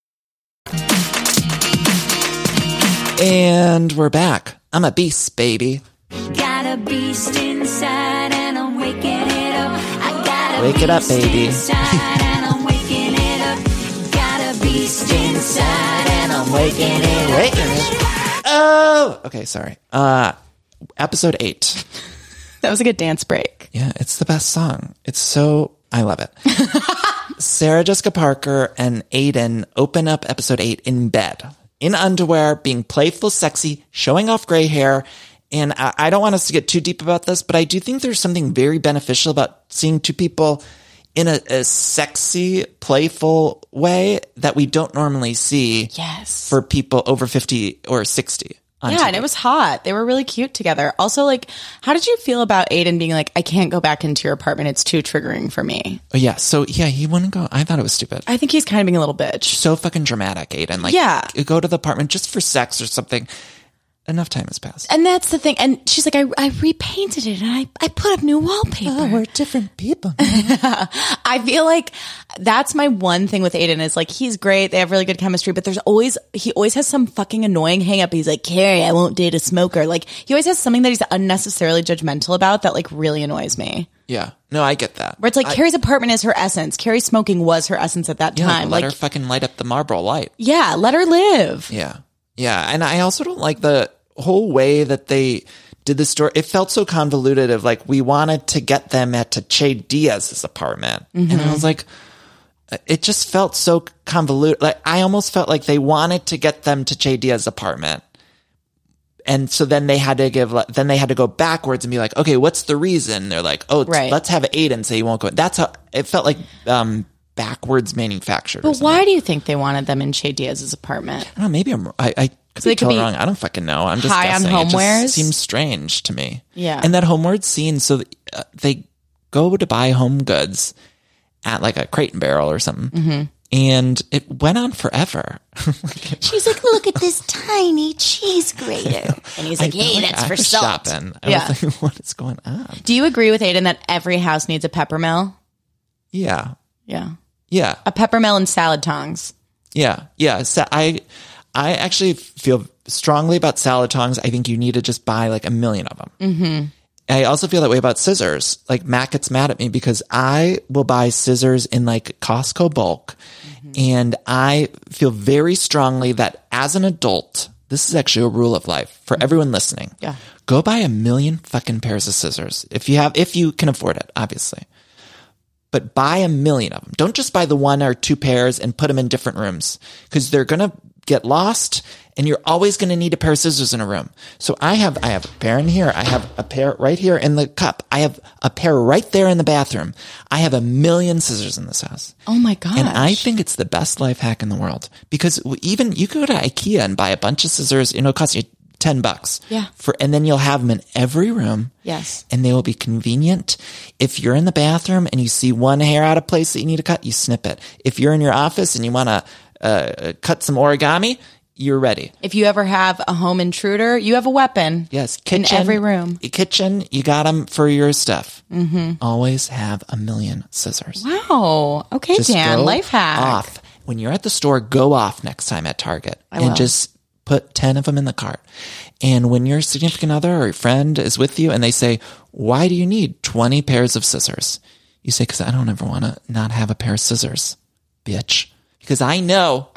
And we're back. I'm a beast, baby. Got a beast inside and I'm waking it up. I got a Wake it up, baby. inside and I'm waking it up. Got a beast inside and I'm waking it up. Waking it. Oh, okay, sorry. Uh, episode eight. That was a good dance break. Yeah, it's the best song. It's so, I love it. Sarah Jessica Parker and Aiden open up episode eight in bed, in underwear, being playful, sexy, showing off gray hair. And I, I don't want us to get too deep about this, but I do think there's something very beneficial about seeing two people in a, a sexy, playful way that we don't normally see Yes. for people over fifty or sixty. on Yeah, T V. and it was hot. They were really cute together. Also, like, how did you feel about Aiden being like, I can't go back into your apartment. It's too triggering for me. Oh, yeah. So, yeah, he wouldn't go. I thought it was stupid. I think he's kind of being a little bitch. So fucking dramatic, Aiden. Like, Yeah. go to the apartment just for sex or something. Enough time has passed. And that's the thing. And she's like, I, I repainted it and I, I put up new wallpaper. different people. I feel like that's my one thing with Aiden is like, he's great. They have really good chemistry, but there's always, he always has some fucking annoying hang up. He's like, Carrie, I won't date a smoker. Like, he always has something that he's unnecessarily judgmental about that like really annoys me. Yeah. No, I get that. Where it's like, I, Carrie's apartment is her essence. Carrie smoking was her essence at that yeah, time. let Like, her fucking light up the Marlboro light. yeah, let her live. Yeah. Yeah. And I also don't like the whole way that they did the story. It felt so convoluted of like, we wanted to get them at to Che Diaz's apartment. Mm-hmm. And I was like, it just felt so convoluted. Like, I almost felt like they wanted to get them to Che Diaz's apartment. And so then they had to give, then they had to go backwards and be like, okay, what's the reason? They're like, oh, Right. let's have Aiden say he won't go. That's how it felt like, um, backwards manufactured. or But why do you think they wanted them in Che Diaz's apartment? I don't know, maybe I'm, I, I could So be they could totally be wrong. I don't fucking know. I'm just high on guessing. It just homewares? seems strange to me. Yeah. And that homeward scene, so uh, they go to buy home goods at like a Crate and Barrel or something. Mm-hmm. And it went on forever. She's like, look at this tiny cheese grater. And he's like, I hey, feel like that's I for was salt. shopping. I Yeah. was like, what is going on? Do you agree with Aiden that every house needs a pepper mill? Yeah. Yeah. Yeah. A pepper mill and salad tongs. Yeah. Yeah. So I, I actually feel strongly about salad tongs. I think you need to just buy like a million of them. Mm-hmm. I also feel that way about scissors. Like Matt gets mad at me because I will buy scissors in like Costco bulk. Mm-hmm. And I feel very strongly that as an adult, this is actually a rule of life for everyone listening. Yeah. Go buy a million fucking pairs of scissors. If you have, if you can afford it, obviously. But buy a million of them. Don't just buy the one or two pairs and put them in different rooms because they're going to get lost and you're always going to need a pair of scissors in a room. So I have, I have a pair in here. I have a pair right here in the cup. I have a pair right there in the bathroom. I have a million scissors in this house. Oh my gosh. And I think it's the best life hack in the world because even you go to IKEA and buy a bunch of scissors, you know, it costs you ten bucks. Yeah. For, and then you'll have them in every room. Yes. And they will be convenient. If you're in the bathroom and you see one hair out of place that you need to cut, you snip it. If you're in your office and you want to uh, cut some origami, you're ready. If you ever have a home intruder, you have a weapon. Yes, kitchen, in every room. Kitchen, you got them for your stuff. Mm-hmm. Always have a million scissors. Wow. Okay, Just Dan, go life hack. Off. When you're at the store, go off next time at Target. I and will. just put ten of them in the cart. And when your significant other or your friend is with you and they say, why do you need twenty pairs of scissors? You say, because I don't ever want to not have a pair of scissors, bitch. Because I know,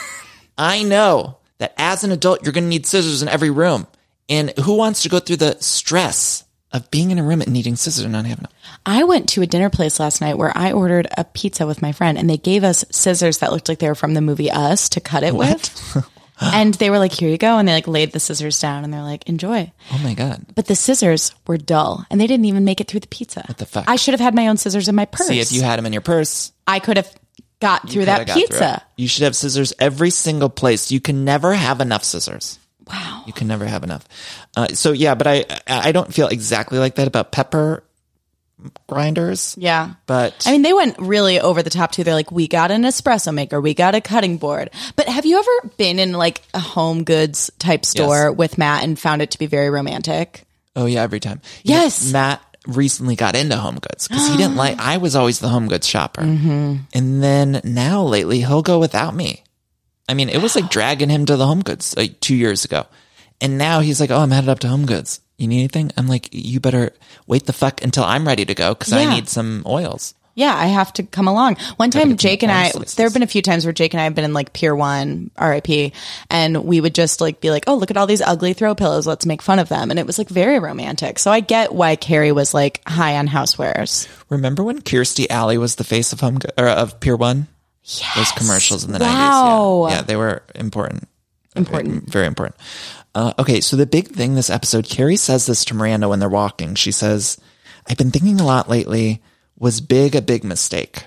I know that as an adult, you're going to need scissors in every room. And who wants to go through the stress of being in a room and needing scissors and not having them? I went to a dinner place last night where I ordered a pizza with my friend and they gave us scissors that looked like they were from the movie Us to cut it What? with. And they were like, here you go. And they like laid the scissors down and they're like, enjoy. Oh my God. But the scissors were dull and they didn't even make it through the pizza. What the fuck? I should have had my own scissors in my purse. See, if you had them in your purse, I could have got you through coulda that got through pizza. it. You should have scissors every single place. You can never have enough scissors. Wow. You can never have enough. Uh, so yeah, but I I don't feel exactly like that about pepper grinders. Yeah. But I mean, they went really over the top too. They're like, we got an espresso maker, we got a cutting board. But have you ever been in like a home goods type store Yes. with Matt and found it to be very romantic? oh yeah, every time. You know, Yes. Matt recently got into home goods because he didn't like. I was always the home goods shopper, Mm-hmm. and then now lately he'll go without me. I mean, it was like dragging him to the home goods like two years ago, and now he's like, "Oh, I'm headed up to home goods. You need anything?" I'm like, "You better wait the fuck until I'm ready to go because I Yeah. need some oils." Yeah, I have to come along. One time, get Jake some and I, orange slices. there have been a few times where Jake and I have been in like Pier One, R I P, and we would just like be like, oh, look at all these ugly throw pillows. Let's make fun of them. And it was like very romantic. So I get why Carrie was like high on housewares. Remember when Kirstie Alley was the face of home Go- or of Pier One? Yes. Those commercials in the Wow. nineties. Yeah. yeah, they were important. Important. Very, very important. Uh, okay, so the big thing this episode, Carrie says this to Miranda when they're walking. She says, I've been thinking a lot lately, was Big a big mistake?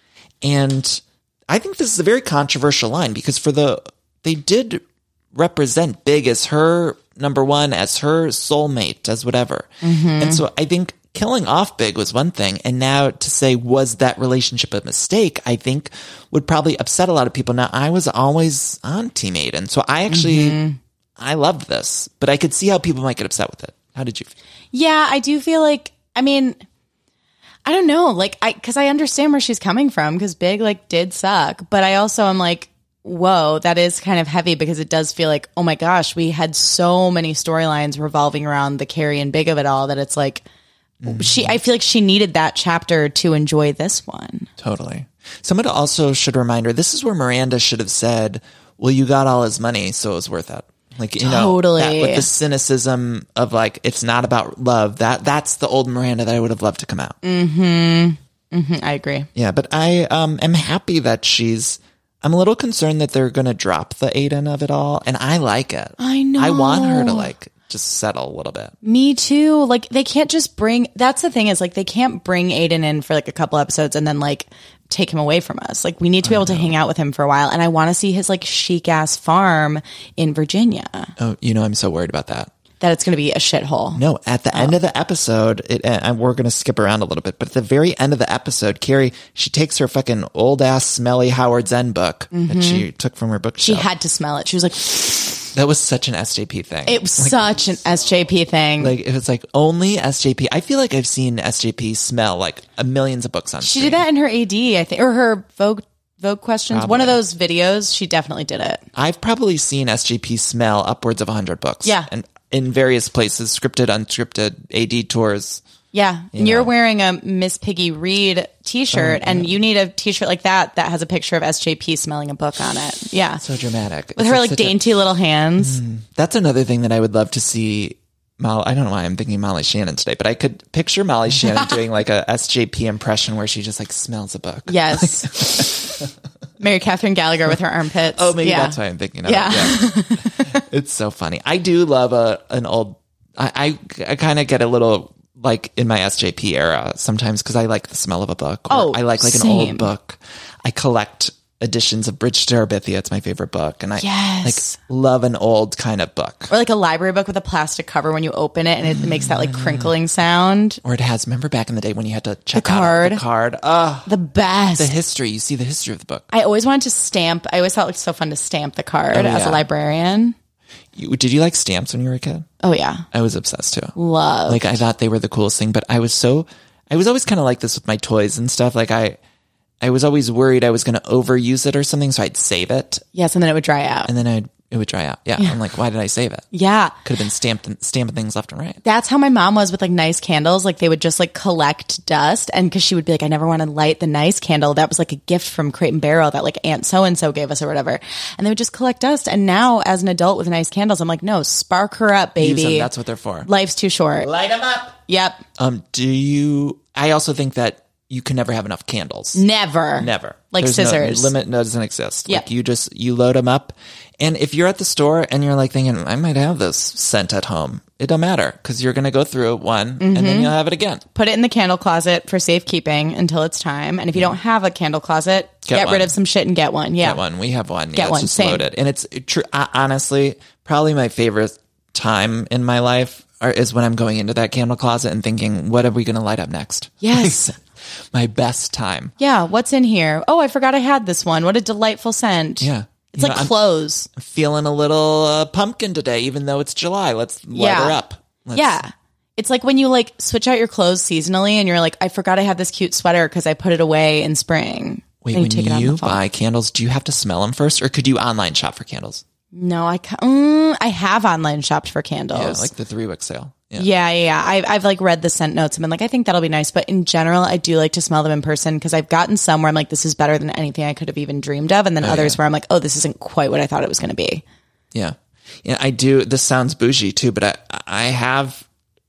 And I think this is a very controversial line because for the, they did represent Big as her number one, as her soulmate, as whatever. And so I think killing off Big was one thing. And now to say, was that relationship a mistake, I think would probably upset a lot of people. Now, I was always on Team Aiden. So I actually, I loved this, but I could see how people might get upset with it. How did you feel? Yeah, I do feel like, I mean, I don't know, like, I, cause I understand where she's coming from because Big like did suck, but I also am like, whoa, that is kind of heavy because it does feel like, oh my gosh, we had so many storylines revolving around the Carrie and Big of it all that it's like, she, I feel like she needed that chapter to enjoy this one. Totally. Someone also should remind her, this is where Miranda should have said, well, you got all his money, so it was worth it. Like, you know, Totally. that, with the cynicism of like, it's not about love. That that's the old Miranda that I would have loved to come out. Mm-hmm. Mm-hmm. I agree. Yeah, but I um am happy that she's, I'm a little concerned that they're going to drop the Aiden of it all. And I like it. I know. I want her to like just settle a little bit. Me too. Like they can't just bring, that's the thing is like they can't bring Aiden in for like a couple episodes and then like take him away from us. Like we need to be able to hang out with him for a while. And I want to see his like chic ass farm in Virginia. Oh, you know, I'm so worried about that. That it's going to be a shithole. No, at the end of the episode, it, and we're going to skip around a little bit, but at the very end of the episode, Carrie, she takes her fucking old ass smelly Howard Zen book that she took from her Mm-hmm. She bookshelf. had to smell it. She was like, That was such an S J P thing. it was such an S J P thing. Like, it was like only S J P. I feel like I've seen S J P smell like a millions of books on she screen. did that in her A D, I think, or her Vogue Vogue questions. Probably. One of those videos, she definitely did it. I've probably seen S J P smell upwards of one hundred books. Yeah. And in various places, scripted, unscripted, A D tours. Yeah. And You you're know. wearing a Miss Piggy Reed t-shirt, and you need a t-shirt like that that has a picture of S J P smelling a book on it. Yeah. So dramatic. With It's her like such a- dainty little hands. That's another thing that I would love to see. Molly, I don't know why I'm thinking Molly Shannon today, but I could picture Molly Shannon doing like a S J P impression where she just like smells a book. Yes. Mary Catherine Gallagher with her armpits. Oh, maybe yeah. that's why I'm thinking of Yeah. it. Yeah. It's so funny. I do love a an old. I I, I kind of get a little like in my S J P era sometimes because I like the smell of a book. Or Oh, I like like an same. old book. I collect editions of Bridge to Terabithia. It's my favorite book. And I Yes. like love an old kind of book. Or like a library book with a plastic cover when you open it and it makes that like crinkling sound. Or it has, remember back in the day when you had to check The out card. the card? Oh, The best. the history. You see the history of the book. I always wanted to stamp. I always thought it was so fun to stamp the card Oh, as yeah. a librarian. You, did you like stamps when you were a kid? Oh yeah. I was obsessed too. Love. Like I thought they were the coolest thing, but I was so, I was always kind of like this with my toys and stuff. Like I, I was always worried I was going to overuse it or something. So I'd save it Yes, and then it would dry out. and then I'd, it would dry out. Yeah. I'm like, why did I save it? Yeah. Could have been stamped, stamping things left and right. That's how my mom was with like nice candles. Like they would just like collect dust. And cause she would be like, I never want to light the nice candle. That was like a gift from Crate and Barrel that like Aunt so-and-so gave us or whatever. And they would just collect dust. And now as an adult with nice candles, I'm like, no, spark her up, Use baby. them. That's what they're for. Life's too short. Light them up. Yep. Um, do you, I also think that you can never have enough candles. Never. Never. Like There's scissors. No, limit doesn't exist. Yep. Like you just, you load them up. And if you're at the store and you're like thinking, I might have this scent at home, it don't matter because you're going to go through one and Mm-hmm. then you'll have it again. Put it in the candle closet for safekeeping until it's time. And if you don't have a candle closet, Get get, one. rid of some shit and get one. Yeah. Get one. We have one. Get yeah, one. It's just Same. loaded. And it's true. Honestly, probably my favorite time in my life are, is when I'm going into that candle closet and thinking, what are we going to light up next? Yes. My best time. Yeah. What's in here? Oh, I forgot I had this one. What a delightful scent. Yeah. It's You like know, I'm clothes. feeling a little uh, pumpkin today, even though it's July. Let's light Yeah. her up. Let's, Yeah. It's like when you like switch out your clothes seasonally and you're like, I forgot I had this cute sweater because I put it away in spring. Wait, And when take it out in you the fall. buy candles, do you have to smell them first, or could you online shop for candles? No, I ca- mm, I have online shopped for candles. Yeah, like the three wick sale. Yeah. Yeah, yeah, yeah. I've, I've like read the scent notes and been like, I think that'll be nice. But in general, I do like to smell them in person because I've gotten some where I'm like, this is better than anything I could have even dreamed of. And then others where I'm like, oh, this isn't quite what I thought it was going to be. Yeah. Yeah, I do. This sounds bougie too, but I, I have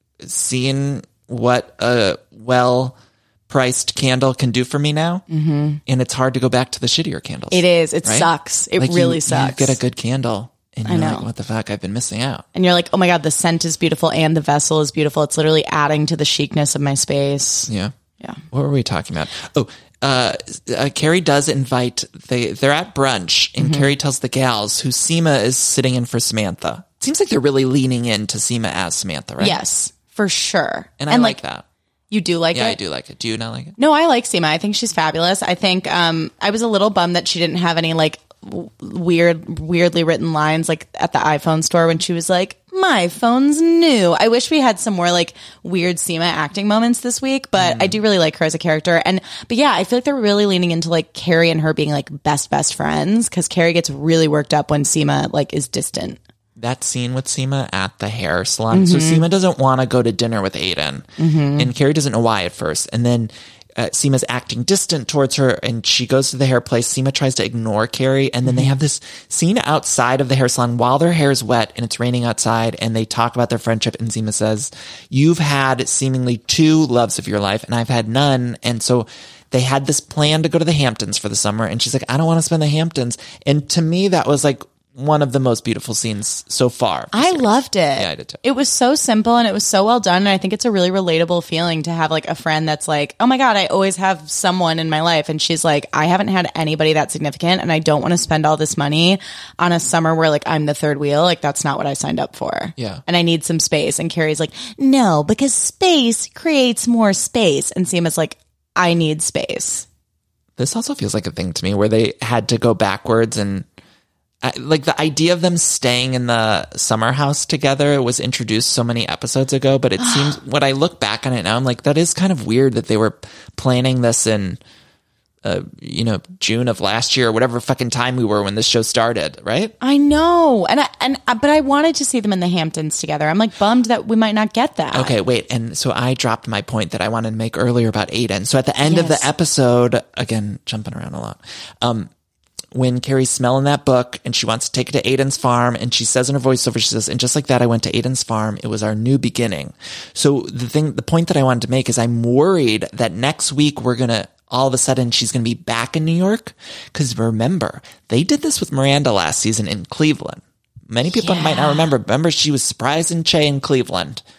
seen what a well priced candle can do for me now. Mm-hmm. And it's hard to go back to the shittier candles. It is. It right? sucks. It Like, really you, sucks. You get a good candle and you're I know. like, what the fuck? I've been missing out. And you're like, oh my God, the scent is beautiful and the vessel is beautiful. It's literally adding to the chicness of my space. Yeah. Yeah. What were we talking about? Oh, uh, uh, Carrie does invite, they, they're at brunch and Mm-hmm. Carrie tells the gals who Seema is sitting in for Samantha. It seems like they're really leaning into Seema as Samantha, right? Yes, for sure. And I like that. You do like Yeah, it? I do like it. Do you not like it? No, I like Seema. I think she's fabulous. I think um, I was a little bummed that she didn't have any like w- weird, weirdly written lines like at the iPhone store when she was like, "My phone's new." I wish we had some more like weird Seema acting moments this week, but I do really like her as a character. And but yeah, I feel like they're really leaning into like Carrie and her being like best best friends because Carrie gets really worked up when Seema like is distant. That scene with Seema at the hair salon. So Seema doesn't want to go to dinner with Aiden. And Carrie doesn't know why at first. And then uh, Seema's acting distant towards her and she goes to the hair place. Seema tries to ignore Carrie. And then they have this scene outside of the hair salon while their hair is wet and it's raining outside. And they talk about their friendship. And Seema says, you've had seemingly two loves of your life and I've had none. And so they had this plan to go to the Hamptons for the summer. And she's like, I don't want to spend the Hamptons. And to me, that was like one of the most beautiful scenes so far. I loved it. Yeah, I did too. It was so simple and it was so well done. And I think it's a really relatable feeling to have like a friend that's like, oh my God, I always have someone in my life. And she's like, I haven't had anybody that significant and I don't want to spend all this money on a summer where like I'm the third wheel. Like that's not what I signed up for. Yeah. And I need some space. And Carrie's like, no, because space creates more space. And Seema's like, I need space. This also feels like a thing to me where they had to go backwards and I, like the idea of them staying in the summer house together was introduced so many episodes ago, but it seems when I look back on it now, I'm like, that is kind of weird that they were planning this in, uh, you know, June of last year or whatever fucking time we were when this show started, right? I know. And I, and, but I wanted to see them in the Hamptons together. I'm like bummed that we might not get that. Okay, wait. And so I dropped my point that I wanted to make earlier about Aiden. So at the end of Yes. the episode, again, jumping around a lot, um, when Carrie's smelling that book and she wants to take it to Aiden's farm and she says in her voiceover, she says, and just like that, I went to Aiden's farm. It was our new beginning. So the thing, the point that I wanted to make is I'm worried that next week we're going to, all of a sudden she's going to be back in New York. Cause remember, they did this with Miranda last season in Cleveland. Many people Yeah. might not remember. Remember, she was surprising Che in Cleveland.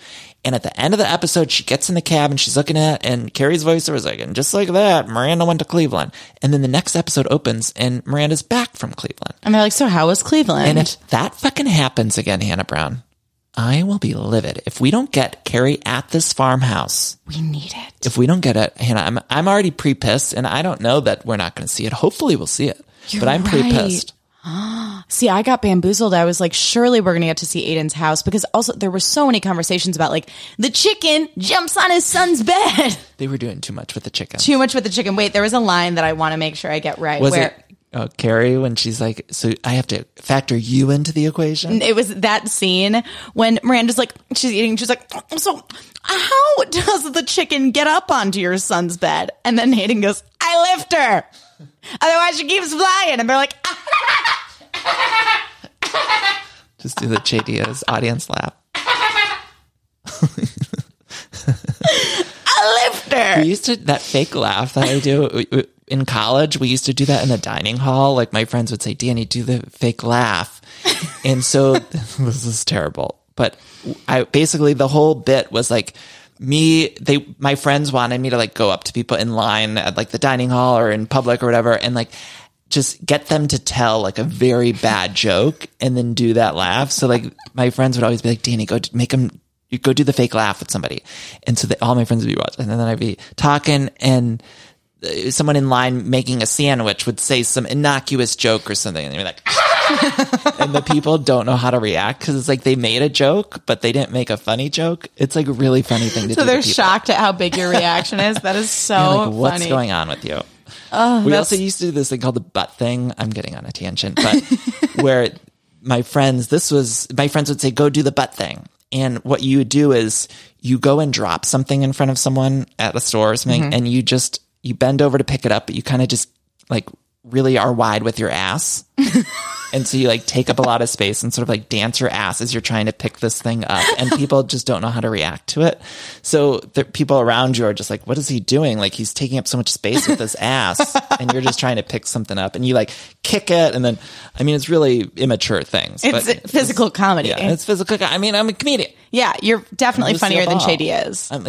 And at the end of the episode, she gets in the cab and she's looking at, and Carrie's voice was like, and just like that, Miranda went to Cleveland. And then the next episode opens and Miranda's back from Cleveland. And they're like, so how was Cleveland? And if that fucking happens again, Hannah Brown, I will be livid. If we don't get Carrie at this farmhouse, we need it. If we don't get it, Hannah, I'm, I'm already pre-pissed, and I don't know that we're not going to see it. Hopefully we'll see it. You're but I'm right. pre-pissed. See, I got bamboozled. I was like, surely we're going to get to see Aiden's house, because also there were so many conversations about like the chicken jumps on his son's bed. They were doing too much with the chicken. Too much with the chicken. Wait, there was a line that I want to make sure I get right. Was where it oh, Carrie when she's like, so I have to factor you into the equation? It was that scene when Miranda's like, she's eating. She's like, so how does the chicken get up onto your son's bed? And then Aiden goes, I lift her. Otherwise she keeps flying. And they're like, just do the J D S audience laugh. I lift her. We used to, that fake laugh that I do in college, we used to do that in the dining hall. Like my friends would say, Danny, do the fake laugh. And so this is terrible. But I basically, the whole bit was like me, they, my friends wanted me to like go up to people in line at like the dining hall or in public or whatever, and like just get them to tell like a very bad joke and then do that laugh. So like my friends would always be like, Danny, go make them, you go do the fake laugh with somebody. And so they, all my friends would be watching, and then I'd be talking, and someone in line making a sandwich would say some innocuous joke or something, and they'd be like, and the people don't know how to react because it's like they made a joke, but they didn't make a funny joke. It's like a really funny thing to so do. So they're to shocked at how big your reaction is. That is so You're like, what's funny. going on with you? Oh, we that's... also used to do this thing called the butt thing. I'm getting on a tangent, but where my friends, this was, my friends would say, go do the butt thing. And what you would do is you go and drop something in front of someone at a store or something, mm-hmm. and you just, you bend over to pick it up, but you kind of just like really are wide with your ass. And so you like take up a lot of space and sort of like dance your ass as you're trying to pick this thing up, and people just don't know how to react to it. So the people around you are just like, what is he doing? Like he's taking up so much space with his ass, and you're just trying to pick something up, and you like kick it. And then, I mean, it's really immature things. It's but physical it's, comedy. Yeah, it's physical. I mean, I'm a comedian. Yeah. You're definitely funnier than Shady is. I'm,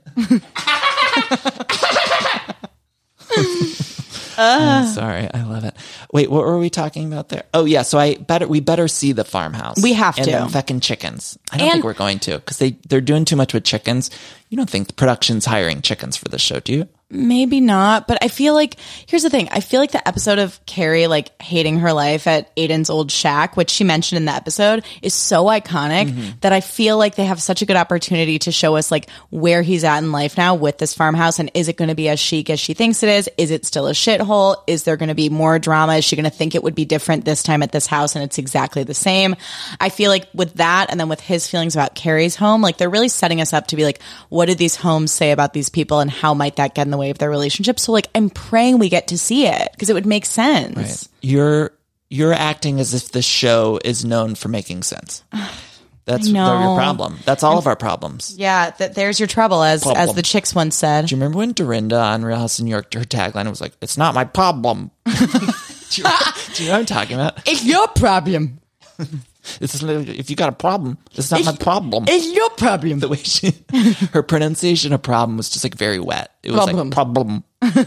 I'm sorry. I love it. Wait, what were we talking about there? Oh yeah. So I better, we better see the farmhouse. We have and to. And the fucking chickens. I don't and, think we're going to, because they, they're doing too much with chickens. You don't think the production's hiring chickens for this show, do you? Maybe not, but I feel like, here's the thing. I feel like the episode of Carrie, like, hating her life at Aiden's old shack, which she mentioned in the episode, is so iconic mm-hmm. that I feel like they have such a good opportunity to show us, like, where he's at in life now with this farmhouse, and is it going to be as chic as she thinks it is? Is it still a shithole? Is there going to be more drama? Is she going to think it would be different this time at this house and it's exactly the same? I feel like with that, and then with his feelings about Carrie's home, like, they're really setting us up to be like, what did these homes say about these people, and how might that get in the way of their relationship? So like, I'm praying we get to see it, because it would make sense. Right. You're you're acting as if this show is known for making sense. That's your problem. That's all of our problems. Yeah, that there's your trouble, as problem. as the chicks once said. Do you remember when Dorinda on Real House of New York, her tagline was like, "It's not my problem." do, you, do you know what I'm talking about? It's your problem. It's if you got a problem, it's not it's, my problem. It's your problem. The way she, her pronunciation of problem was just like very wet. It was problem. like problem.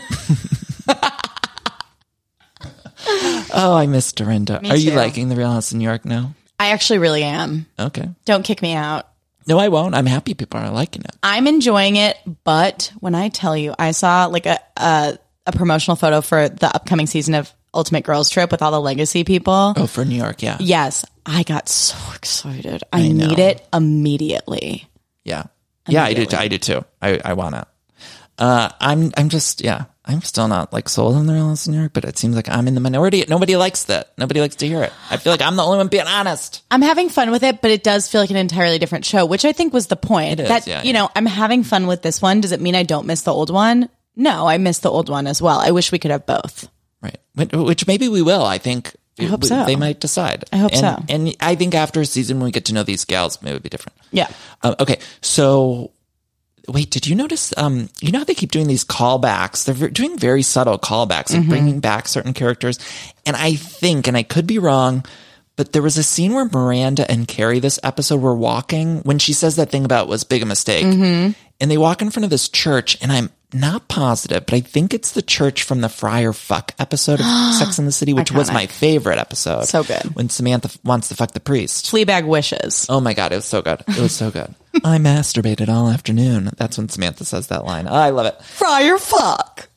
Oh, I miss Dorinda. Me Are you too. liking the Real House of New York now? I actually really am. Okay. Don't kick me out. No, I won't. I'm happy people are liking it. I'm enjoying it, but when I tell you, I saw like a a, a promotional photo for the upcoming season of Ultimate Girls Trip with all the Legacy people. Oh, for New York, yeah. Yes. I got so excited. I, I need it immediately. Yeah. Yeah, I do. I do too. I, I want it. Uh, I'm, I'm just, yeah, I'm still not like sold on the Real House of New York, but it seems like I'm in the minority. Nobody likes that. Nobody likes to hear it. I feel like I'm the only one being honest. I'm having fun with it, but it does feel like an entirely different show, which I think was the point. It is, that, yeah, you yeah. know, I'm having fun with this one. Does it mean I don't miss the old one? No, I miss the old one as well. I wish we could have both. Right. Which maybe we will. I think. I hope so. They might decide. I hope and, so. And I think after a season, when we get to know these gals, maybe it'll be different. Yeah. Um, okay. So, wait, did you notice, um, you know how they keep doing these callbacks? They're v- doing very subtle callbacks, like mm-hmm. bringing back certain characters. And I think, and I could be wrong, But there was a scene where Miranda and Carrie this episode were walking when she says that thing about was big a mistake. Mm-hmm. And they walk in front of this church, and I'm not positive, but I think it's the church from the Friar Fuck episode of Sex and the City, which was my favorite episode. So good. When Samantha wants to fuck the priest. Fleabag wishes. Oh my God, it was so good. It was so good. I masturbated all afternoon. That's when Samantha says that line. Oh, I love it. Friar Fuck.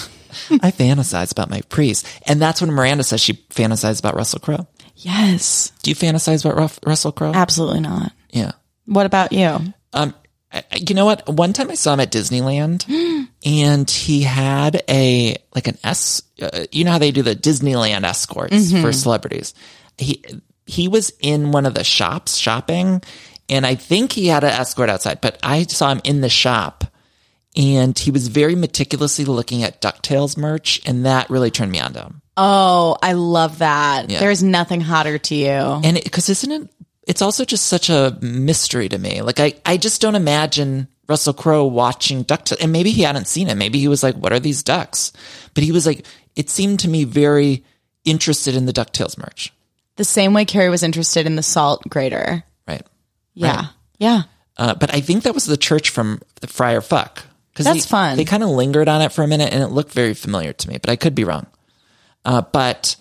I fantasize about my priest. And that's when Miranda says she fantasizes about Russell Crowe. Yes. Do you fantasize about Ruff- Russell Crowe? Absolutely not. Yeah. What about you? Um, I, you know what? One time I saw him at Disneyland, and he had a like an S. Uh, you know how they do the Disneyland escorts mm-hmm. for celebrities. He he was in one of the shops shopping, and I think he had an escort outside. But I saw him in the shop, and he was very meticulously looking at DuckTales merch, and that really turned me on to him. Oh, I love that. Yeah. There's nothing hotter to you. And because isn't it? It's also just such a mystery to me. Like, I, I just don't imagine Russell Crowe watching DuckTales. And maybe he hadn't seen it. Maybe he was like, what are these ducks? But he was like, it seemed to me very interested in the DuckTales merch. The same way Carrie was interested in the salt grater. Right. Yeah. Right. Yeah. Uh, but I think that was the church from the Friar Fuck. That's they, fun. They kind of lingered on it for a minute, and it looked very familiar to me, but I could be wrong. Uh, but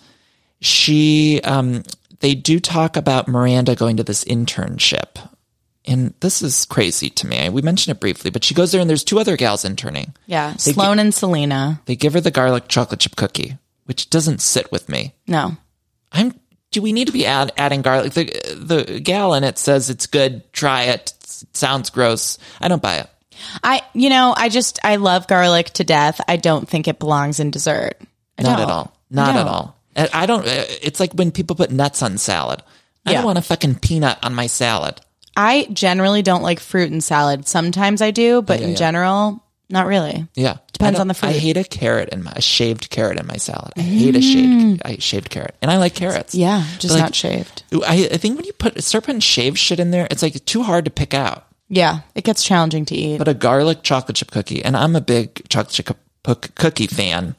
she... Um, They do talk about Miranda going to this internship. And this is crazy to me. We mentioned it briefly, but she goes there and there's two other gals interning. Yeah, They Sloane gi- and Selena. They give her the garlic chocolate chip cookie, which doesn't sit with me. No. I'm. Do we need to be add, adding garlic? The, the gal in it says it's good. Try it. It sounds gross. I don't buy it. I, you know, I just, I love garlic to death. I don't think it belongs in dessert. I Not don't. at all. Not I at don't. all. I don't. It's like when people put nuts on salad. I Yeah. don't want a fucking peanut on my salad. I generally don't like fruit in salad. Sometimes I do, but Yeah, in yeah. general, not really. Yeah, Depends I on the don't- fruit. I hate a carrot in my a shaved carrot in my salad. I hate a shaved I shaved carrot, and I like carrots. Yeah, just But, like, not shaved. I, I think when you put start putting shaved shit in there, it's like too hard to pick out. Yeah, it gets challenging to eat. But a garlic chocolate chip cookie, and I'm a big chocolate chip cook- cookie fan.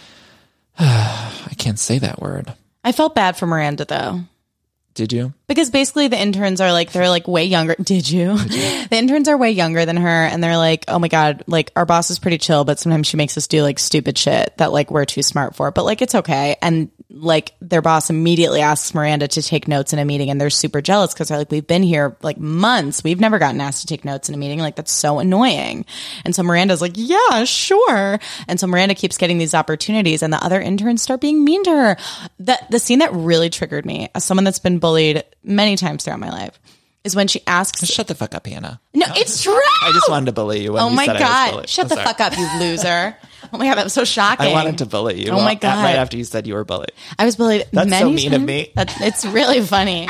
I can't say that word. I felt bad for Miranda though. Did you? Because basically the interns are like, they're like way younger. Did you? Did you? The interns are way younger than her. And they're like, oh my God, like our boss is pretty chill, but sometimes she makes us do like stupid shit that like we're too smart for, but like it's okay. And like their boss immediately asks Miranda to take notes in a meeting and they're super jealous because they're like, we've been here like months. We've never gotten asked to take notes in a meeting. Like that's so annoying. And so Miranda's like, yeah, sure. And so Miranda keeps getting these opportunities and the other interns start being mean to her. The, the scene that really triggered me as someone that's been bullied many times throughout my life is when she asks, Shut the fuck up, Hannah. no, it's true. I just wanted to bully you. When Oh you my said I was God. bullied. Shut I'm the sorry. fuck up, you loser. Oh my God, that was so shocking. I wanted to bully you. Oh my Well, God. Right after you said you were bullied. I was bullied That's many so mean times. of me. That, it's really funny.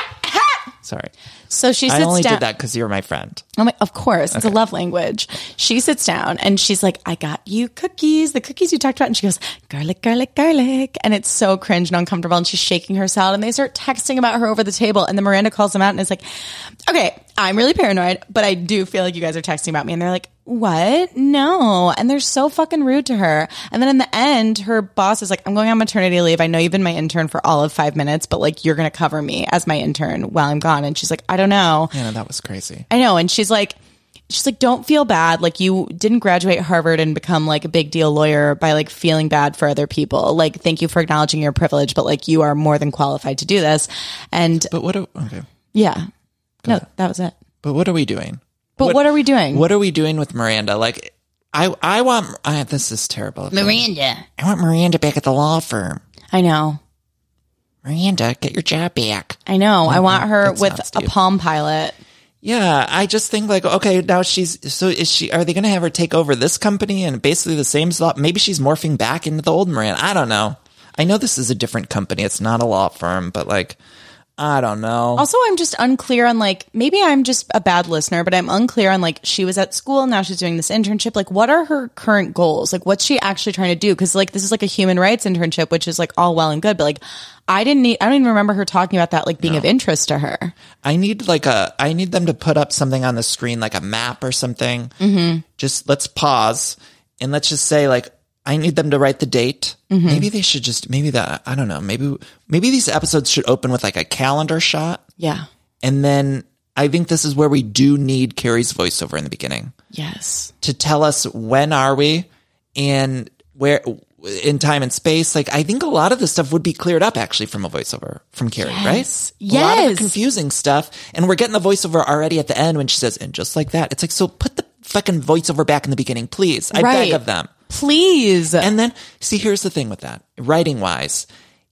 Sorry. So she I sits only down. did that because you were my friend. Oh my, of course, it's a love language. She sits down and she's like, I got you cookies, the cookies you talked about. And she goes, garlic, garlic, garlic. And it's so cringe and uncomfortable. And she's shaking her salad and they start texting about her over the table. And then Miranda calls them out and is like, okay, I'm really paranoid, but I do feel like you guys are texting about me. And they're like, what? No. And they're so fucking rude to her. And then in the end, her boss is like, I'm going on maternity leave. I know you've been my intern for all of five minutes, but like, you're going to cover me as my intern while I'm gone. And she's like, I don't know. Hannah, that was crazy. I know. And she's like, she's like, don't feel bad. Like you didn't graduate Harvard and become like a big deal lawyer by like feeling bad for other people. Like, thank you for acknowledging your privilege, but like you are more than qualified to do this. And But what? Are, okay. yeah, no, that was it. But what are we doing? But what, are we doing? What are we doing with Miranda? Like, I I want I, this is terrible. Miranda. I want Miranda back at the law firm. I know. Miranda, get your job back. I know. I want her That's with not a Steve. Palm Pilot. Yeah, I just think like, okay, now she's so is she? Are they going to have her take over this company and basically the same slot? Maybe she's morphing back into the old Miranda. I don't know. I know this is a different company. It's not a law firm, but like, I don't know. Also, I'm just unclear on like, maybe I'm just a bad listener, but I'm unclear on like, she was at school, now she's doing this internship. Like, what are her current goals? Like, what's she actually trying to do? Because like, this is like a human rights internship, which is like all well and good, but like, I didn't need, I don't even remember her talking about that like being of interest to her. I need like a, I need them to put up something on the screen, like a map or something. Mm-hmm. Just let's pause and let's just say like, I need them to write the date. Mm-hmm. Maybe they should just, maybe that, I don't know. Maybe, maybe these episodes should open with like a calendar shot. Yeah. And then I think this is where we do need Carrie's voiceover in the beginning. Yes. To tell us when are we and where in time and space. Like, I think a lot of this stuff would be cleared up actually from a voiceover from Carrie, yes. right? Yes. A lot of the confusing stuff. And we're getting the voiceover already at the end when she says, and just like that. It's like, so put the fucking voiceover back in the beginning, please. I right. beg of them. Please. And then, see, here's the thing with that. Writing wise,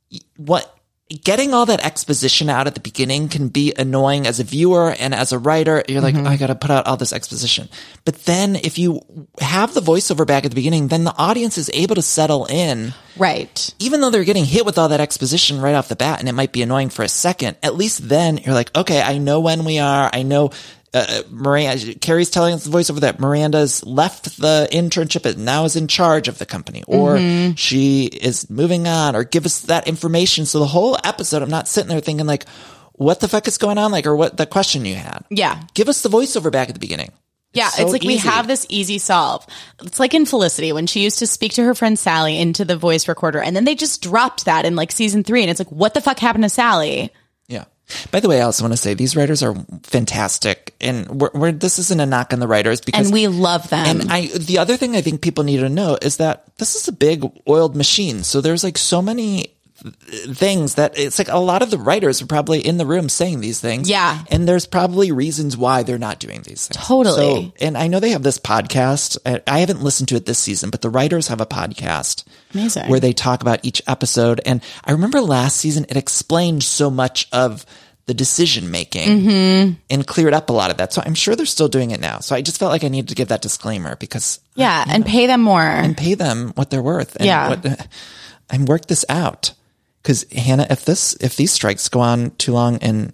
what getting all that exposition out at the beginning can be annoying as a viewer and as a writer. You're like, mm-hmm. oh, I got to put out all this exposition. But then if you have the voiceover back at the beginning, then the audience is able to settle in. Right. Even though they're getting hit with all that exposition right off the bat and it might be annoying for a second, at least then you're like, okay, I know when we are. I know Uh, Miranda, Carrie's telling us the voiceover that Miranda's left the internship and now is in charge of the company, or mm-hmm. she is moving on, or give us that information. So the whole episode, I'm not sitting there thinking like, what the fuck is going on? Like, or what the question you had. Yeah. Give us the voiceover back at the beginning. Yeah, it's, so it's like easy. We have this easy solve. It's like in Felicity when she used to speak to her friend Sally into the voice recorder, and then they just dropped that in like season three, and it's like, what the fuck happened to Sally? Yeah. By the way, I also want to say these writers are fantastic, and we're, we're, this isn't a knock on the writers because, and we love them. And I, the other thing I think people need to know is that this is a big oiled machine. So there's like so many things that it's like a lot of the writers are probably in the room saying these things. Yeah. And there's probably reasons why they're not doing these things. Totally. So, and I know they have this podcast. I haven't listened to it this season, but the writers have a podcast. Amazing. Where they talk about each episode. And I remember last season, it explained so much of the decision making mm-hmm. and cleared up a lot of that. So I'm sure they're still doing it now. So I just felt like I needed to give that disclaimer because. Yeah. I, and know, pay them more. And pay them what they're worth. And yeah. What, and work this out. Because Hannah, if this, if these strikes go on too long, and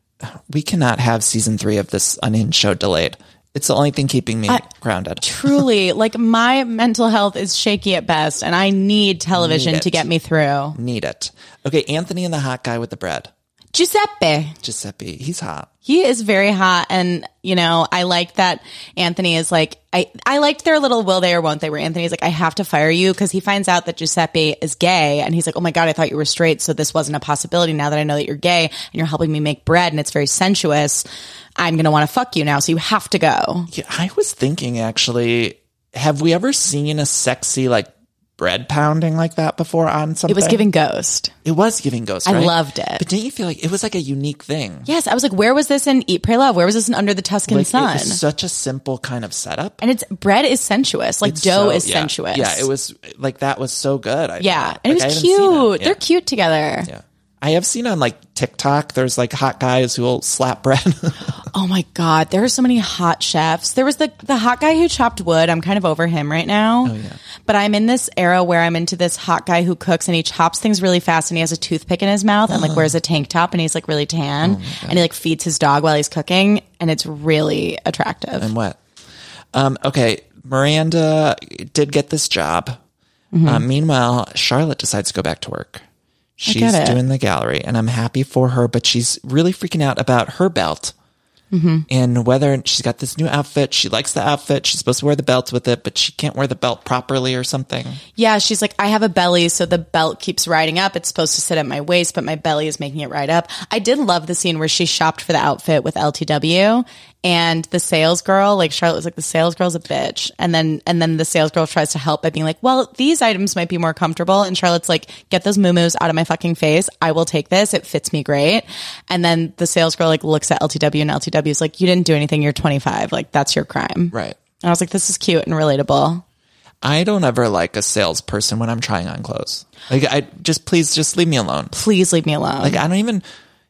we cannot have season three of this Unhinged show delayed. It's the only thing keeping me uh, grounded. Truly, like my mental health is shaky at best, and I need television need to get me through. Need it. Okay, Anthony and the hot guy with the bread. Giuseppe. Giuseppe, he's hot. He is very hot, and you know, I like that Anthony is like, I, I liked their little will they or won't they, where Anthony's like, I have to fire you because he finds out that Giuseppe is gay, and he's like, oh my God, I thought you were straight, so this wasn't a possibility. Now that I know that you're gay and you're helping me make bread and it's very sensuous, I'm going to want to fuck you now, so you have to go. Yeah, I was thinking actually, have we ever seen a sexy like bread pounding like that before on something? It was giving Ghost. It was giving Ghost, I right? loved it. But didn't you feel like it was like a unique thing? Yes, I was like, where was this in Eat, Pray, Love? Where was this in Under the Tuscan like, Sun? It was such a simple kind of setup. And it's bread is sensuous. Like it's dough so, is yeah, sensuous. Yeah, it was like that was so good. I yeah, thought. and like, it was cute. Yeah. They're cute together. Yeah. I have seen on like TikTok, there's like hot guys who will slap bread. Oh my God. There are so many hot chefs. There was the, the hot guy who chopped wood. I'm kind of over him right now. Oh yeah. But I'm in this era where I'm into this hot guy who cooks and he chops things really fast and he has a toothpick in his mouth and like wears a tank top and he's like really tan oh and he like feeds his dog while he's cooking and it's really attractive. And what? Um, okay. Miranda did get this job. Mm-hmm. Uh, meanwhile, Charlotte decides to go back to work. She's doing the gallery and I'm happy for her, but she's really freaking out about her belt. Mm-hmm. And whether she's got this new outfit, she likes the outfit, she's supposed to wear the belt with it, but she can't wear the belt properly or something. Yeah, she's like, I have a belly, so the belt keeps riding up. It's supposed to sit at my waist, but my belly is making it ride up. I did love the scene where she shopped for the outfit with L T W. And the sales girl, like Charlotte was like, the sales girl's a bitch. And then, and then the sales girl tries to help by being like, well, these items might be more comfortable. And Charlotte's like, get those moo-moos out of my fucking face. I will take this. It fits me great. And then the sales girl like looks at L T W and L T W is like, you didn't do anything. You're twenty-five. Like that's your crime. Right. And I was like, this is cute and relatable. I don't ever like a salesperson when I'm trying on clothes. Like I just, please just leave me alone. Please leave me alone. Like I don't even,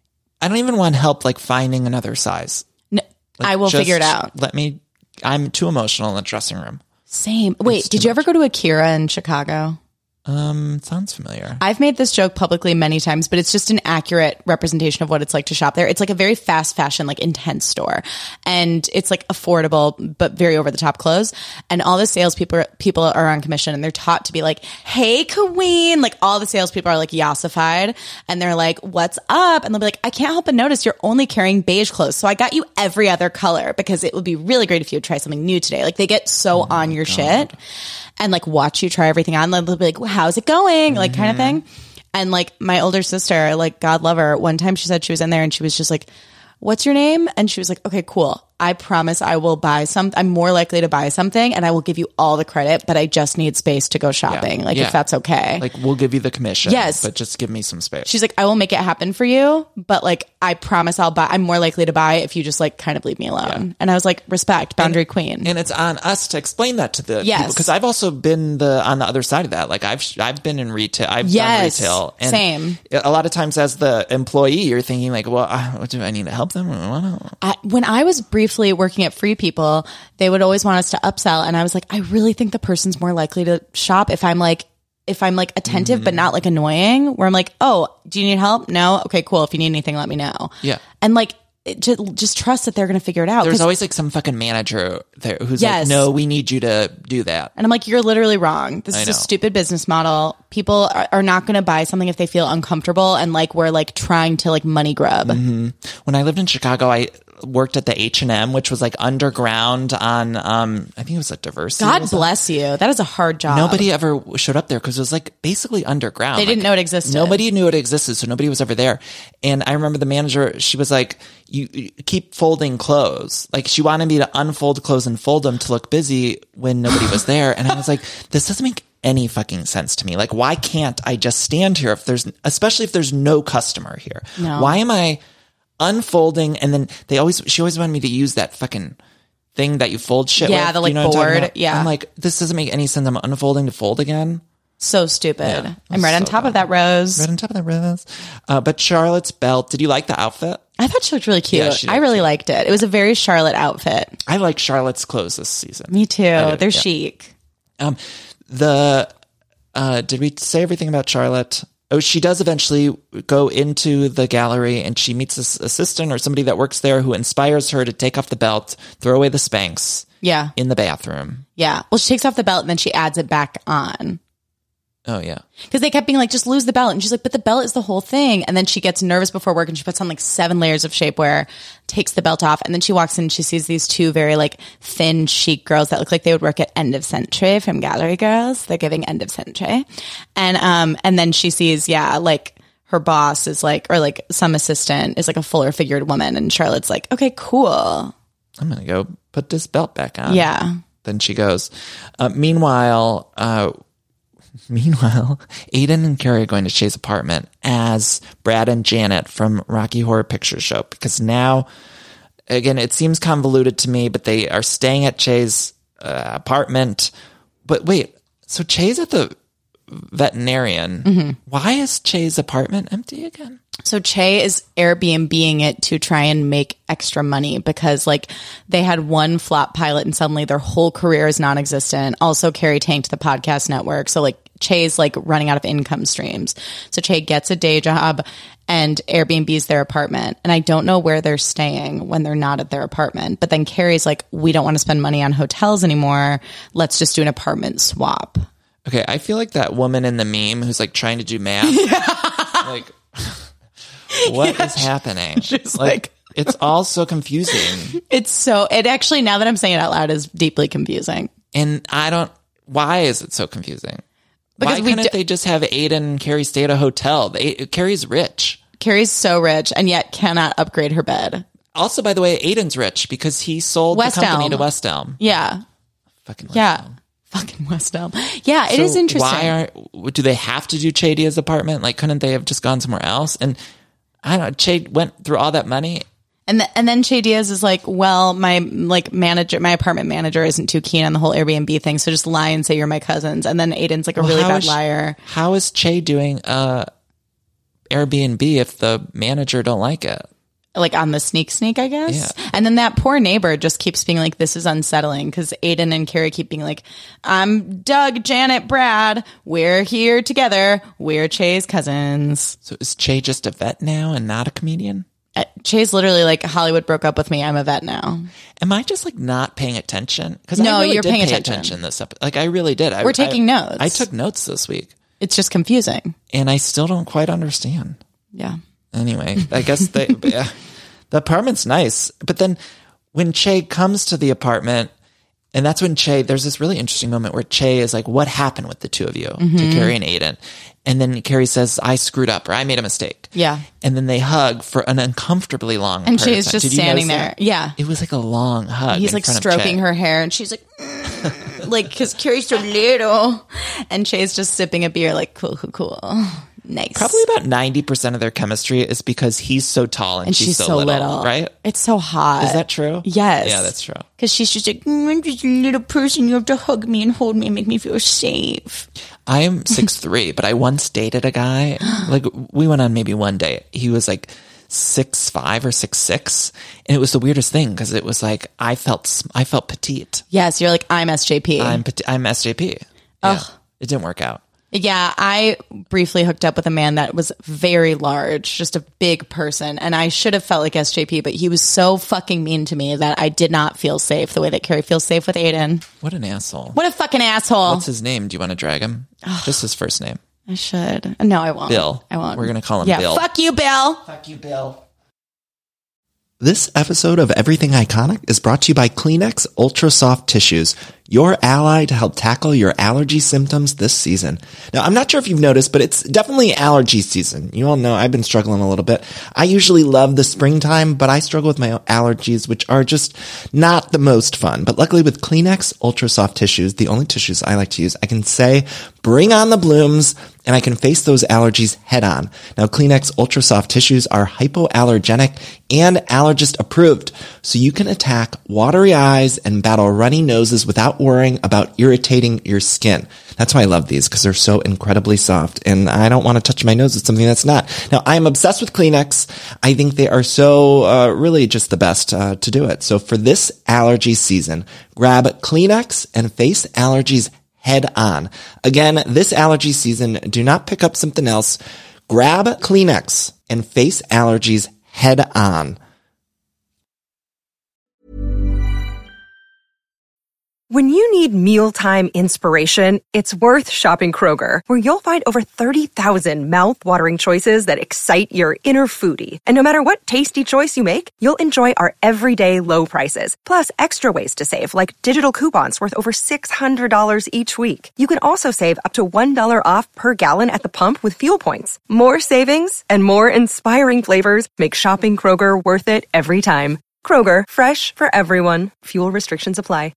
I don't even want help like finding another size. No. Like, I will figure it out. Let me, I'm too emotional in the dressing room. Same. Wait, did you much. ever go to Akira in Chicago? Um, sounds familiar. I've made this joke publicly many times, but it's just an accurate representation of what it's like to shop there. It's like a very fast fashion, like intense store. And it's like affordable, but very over the top clothes. And all the salespeople are, people are on commission and they're taught to be like, hey, queen. Like all the salespeople are like yassified and they're like, what's up? And they'll be like, I can't help but notice you're only carrying beige clothes. So I got you every other color because it would be really great if you would try something new today. Like they get so oh on your God. shit. And like watch you try everything on. They'll be like, well, how's it going? Like kind of thing. And like my older sister, like God love her, one time she said she was in there and she was just like, what's your name? And she was like, okay, cool. I promise I will buy some. I'm more likely to buy something and I will give you all the credit, but I just need space to go shopping. Yeah. Like yeah. if that's okay. Like we'll give you the commission. Yes. But just give me some space. She's like, I will make it happen for you. But like, I promise I'll buy, I'm more likely to buy if you just like kind of leave me alone. Yeah. And I was like, respect, boundary and, queen. And it's on us to explain that to the yes. people. Cause I've also been the, on the other side of that. Like I've, I've been in retail. I've yes. done retail. And same. A lot of times as the employee, you're thinking like, well, uh, do I need to help them? I, when I was briefly working at Free People, they would always want us to upsell. And I was like, I really think the person's more likely to shop if I'm like, if I'm like attentive, mm-hmm. but not like annoying, where I'm like, oh, do you need help? No. Okay, cool. If you need anything, let me know. Yeah. And like, it just, just trust that they're going to figure it out. There's always like some fucking manager there who's yes. like, no, we need you to do that. And I'm like, you're literally wrong. This I is know. a stupid business model. People are, are not going to buy something if they feel uncomfortable and like we're like trying to like money grub. Mm-hmm. When I lived in Chicago, I worked at the H and M, which was like underground on, um, I think it was a diversity. God bless you. That is a hard job. Nobody ever showed up there because it was like basically underground. They didn't like, know it existed. Nobody knew it existed. So nobody was ever there. And I remember the manager, she was like, you, you keep folding clothes. Like she wanted me to unfold clothes and fold them to look busy when nobody was there. And I was like, this doesn't make any fucking sense to me. Like, why can't I just stand here if there's, especially if there's no customer here? No. Why am I unfolding? And then they always, she always wanted me to use that fucking thing that you fold shit yeah, with. the like you know board. Yeah. I'm like, this doesn't make any sense. I'm unfolding to fold again. So stupid. Yeah, I'm right so on top dumb. of that, Rose. Right on top of that, Rose. Uh, but Charlotte's belt, did you like the outfit? I thought she looked really cute. Yeah, she I really cute. liked it. It was a very Charlotte outfit. I like Charlotte's clothes this season. Me too. They're yeah. chic. Um, the, uh, did we say everything about Charlotte? Oh, she does eventually go into the gallery and she meets this assistant or somebody that works there who inspires her to take off the belt, throw away the Spanx. Yeah. In the bathroom. Yeah. Well, she takes off the belt and then she adds it back on. Oh, yeah. Because they kept being like, just lose the belt. And she's like, but the belt is the whole thing. And then she gets nervous before work and she puts on like seven layers of shapewear, takes the belt off. And then she walks in and she sees these two very like thin, chic girls that look like they would work at End of Century from Gallery Girls. They're giving End of Century. And, um, and then she sees, yeah, like her boss is like, or like some assistant is like a fuller figured woman. And Charlotte's like, okay, cool. I'm going to go put this belt back on. Yeah. Then she goes. Uh, meanwhile, uh, Meanwhile, Aiden and Carrie are going to Shay's apartment as Brad and Janet from Rocky Horror Picture Show. Because now, again, it seems convoluted to me, but they are staying at Shay's uh, apartment. But wait, so Shay's at the veterinarian. Mm-hmm. Why is Shay's apartment empty again? So Che is Airbnb-ing it to try and make extra money because like they had one flop pilot and suddenly their whole career is non-existent. Also Carrie tanked the podcast network. So like Che's like running out of income streams. So Che gets a day job and Airbnb's their apartment. And I don't know where they're staying when they're not at their apartment. But then Carrie's like, we don't want to spend money on hotels anymore. Let's just do an apartment swap. Okay, I feel like that woman in the meme who's like trying to do math. Yeah. Like... What yeah, is happening? She's like, like it's all so confusing. It's so, it actually, now that I'm saying it out loud, is deeply confusing. And I don't, why is it so confusing? Because why couldn't do, they just have Aiden and Carrie stay at a hotel? They, Carrie's rich. Carrie's so rich and yet cannot upgrade her bed. Also, by the way, Aiden's rich because he sold West the company Elm. to West Elm. Yeah. Fucking West yeah. Elm. Fucking West Elm. Yeah, it so is interesting. Why are, do they have to do Chadia's apartment? Like, couldn't they have just gone somewhere else? And I don't know, Che went through all that money. And the, and then Che Diaz is like, well, my like manager, my apartment manager isn't too keen on the whole Airbnb thing. So just lie and say you're my cousins. And then Aiden's like a well, really bad is, liar. How is Che doing uh, Airbnb if the manager don't like it? like on the sneak sneak, I guess. Yeah. And then that poor neighbor just keeps being like, this is unsettling because Aiden and Carrie keep being like, I'm Doug, Janet, Brad. We're here together. We're Che's cousins. So is Che just a vet now and not a comedian? Uh, Che's literally like, Hollywood broke up with me. I'm a vet now. Am I just like not paying attention? Because no, I really you're did paying pay attention. attention this episode. Like I really did. I, We're taking I, notes. I took notes this week. It's just confusing. And I still don't quite understand. Yeah. Anyway, I guess they, yeah, the apartment's nice. But then when Che comes to the apartment, and that's when Che, there's this really interesting moment where Che is like, what happened with the two of you, mm-hmm. to Carrie and Aiden? And then Carrie says, I screwed up or I made a mistake. Yeah. And then they hug for an uncomfortably long And Che is just standing there. That? Yeah. It was like a long hug. He's like stroking her hair and she's like, mm. like, because Carrie's so little. And Che's just sipping a beer like, cool, cool, cool. Nice. Probably about ninety percent of their chemistry is because he's so tall and, and she's, she's so, so little, little. Right? It's so hot. Is that true? Yes. Yeah, that's true. Because she's just like, mm, I'm just a little person. You have to hug me and hold me and make me feel safe. I'm six three, but I once dated a guy. Like, we went on maybe one date. He was like six five or six six, and it was the weirdest thing because it was like I felt I felt petite. Yes, you're like, I'm S J P. I'm I'm S J P. Yeah. Ugh. It didn't work out. Yeah, I briefly hooked up with a man that was very large, just a big person, and I should have felt like S J P, but he was so fucking mean to me that I did not feel safe the way that Carrie feels safe with Aiden. What an asshole. What a fucking asshole. What's his name? Do you want to drag him? Just his first name. I should. No, I won't. Bill. I won't. We're going to call him yeah, Bill. Fuck you, Bill. Fuck you, Bill. This episode of Everything Iconic is brought to you by Kleenex Ultra Soft Tissues, your ally to help tackle your allergy symptoms this season. Now, I'm not sure if you've noticed, but it's definitely allergy season. You all know I've been struggling a little bit. I usually love the springtime, but I struggle with my allergies, which are just not the most fun. But luckily with Kleenex Ultra Soft Tissues, the only tissues I like to use, I can say, bring on the blooms, and I can face those allergies head on. Now, Kleenex Ultra Soft Tissues are hypoallergenic and allergist approved, so you can attack watery eyes and battle runny noses without worrying about irritating your skin. That's why I love these, because they're so incredibly soft, and I don't want to touch my nose with something that's not. Now, I am obsessed with Kleenex. I think they are so uh, really just the best uh, to do it. So for this allergy season, grab Kleenex and face allergies head on. Again, this allergy season, do not pick up something else. Grab Kleenex and face allergies head on. When you need mealtime inspiration, it's worth shopping Kroger, where you'll find over thirty thousand mouth-watering choices that excite your inner foodie. And no matter what tasty choice you make, you'll enjoy our everyday low prices, plus extra ways to save, like digital coupons worth over six hundred dollars each week. You can also save up to one dollar off per gallon at the pump with fuel points. More savings and more inspiring flavors make shopping Kroger worth it every time. Kroger, fresh for everyone. Fuel restrictions apply.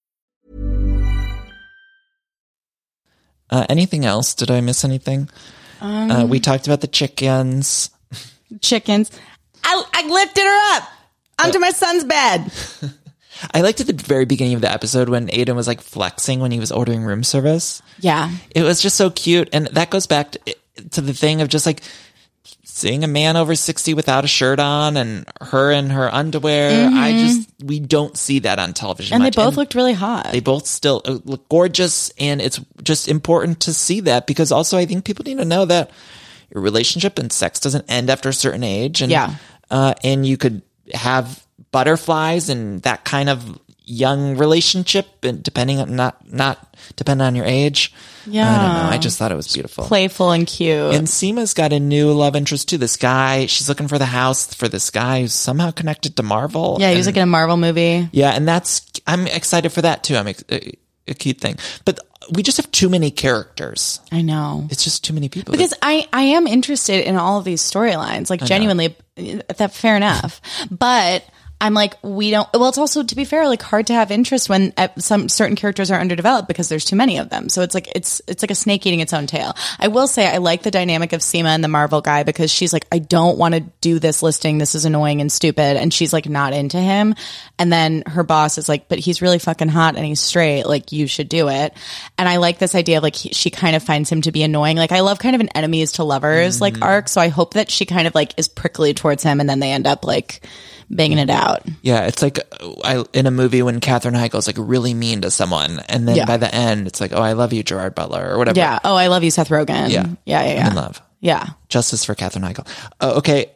Uh, anything else? Did I miss anything? Um, uh, we talked about the chickens. Chickens. I, I lifted her up onto uh, my son's bed. I liked at the very beginning of the episode when Aiden was like flexing when he was ordering room service. Yeah. It was just so cute. And that goes back to, to the thing of just like seeing a man over sixty without a shirt on and her in her underwear. Mm-hmm. I just, we don't see that on television And much. they both and looked really hot. They both still look gorgeous. And it's just important to see that because also I think people need to know that your relationship and sex doesn't end after a certain age. And, yeah. uh, and you could have butterflies and that kind of young relationship and depending on not, not depending on your age. Yeah. I don't know. I just thought it was beautiful. Playful and cute. And Seema's got a new love interest too. This guy, she's looking for the house for this guy who's somehow connected to Marvel. Yeah, he was and, like in a Marvel movie. Yeah, and that's, I'm excited for that too. I'm ex- a, a cute thing. But we just have too many characters. I know. It's just too many people. Because that, I, I am interested in all of these storylines. Like, genuinely, that fair enough. But I'm like, we don't, well, it's also, to be fair, like hard to have interest when uh, some certain characters are underdeveloped because there's too many of them. So it's like, it's, it's like a snake eating its own tail. I will say I like the dynamic of Seema and the Marvel guy because she's like, I don't want to do this listing. This is annoying and stupid. And she's like not into him. And then her boss is like, but he's really fucking hot and he's straight. Like you should do it. And I like this idea of like, he, she kind of finds him to be annoying. Like I love kind of an enemies to lovers like arc. So I hope that she kind of like is prickly towards him and then they end up like banging it out. Yeah, it's like I, in a movie when Katherine Heigl's like really mean to someone, and then Yeah. by the end, it's like, oh, I love you, Gerard Butler, or whatever. Yeah. Oh, I love you, Seth Rogen. Yeah. Yeah. Yeah. I'm Yeah. in love. Yeah. Justice for Katherine Heigl. Uh, okay,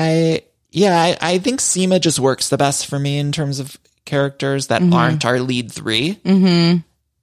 I yeah, I, I think Seema just works the best for me in terms of characters that Mm-hmm. aren't our lead 3 mm-hmm.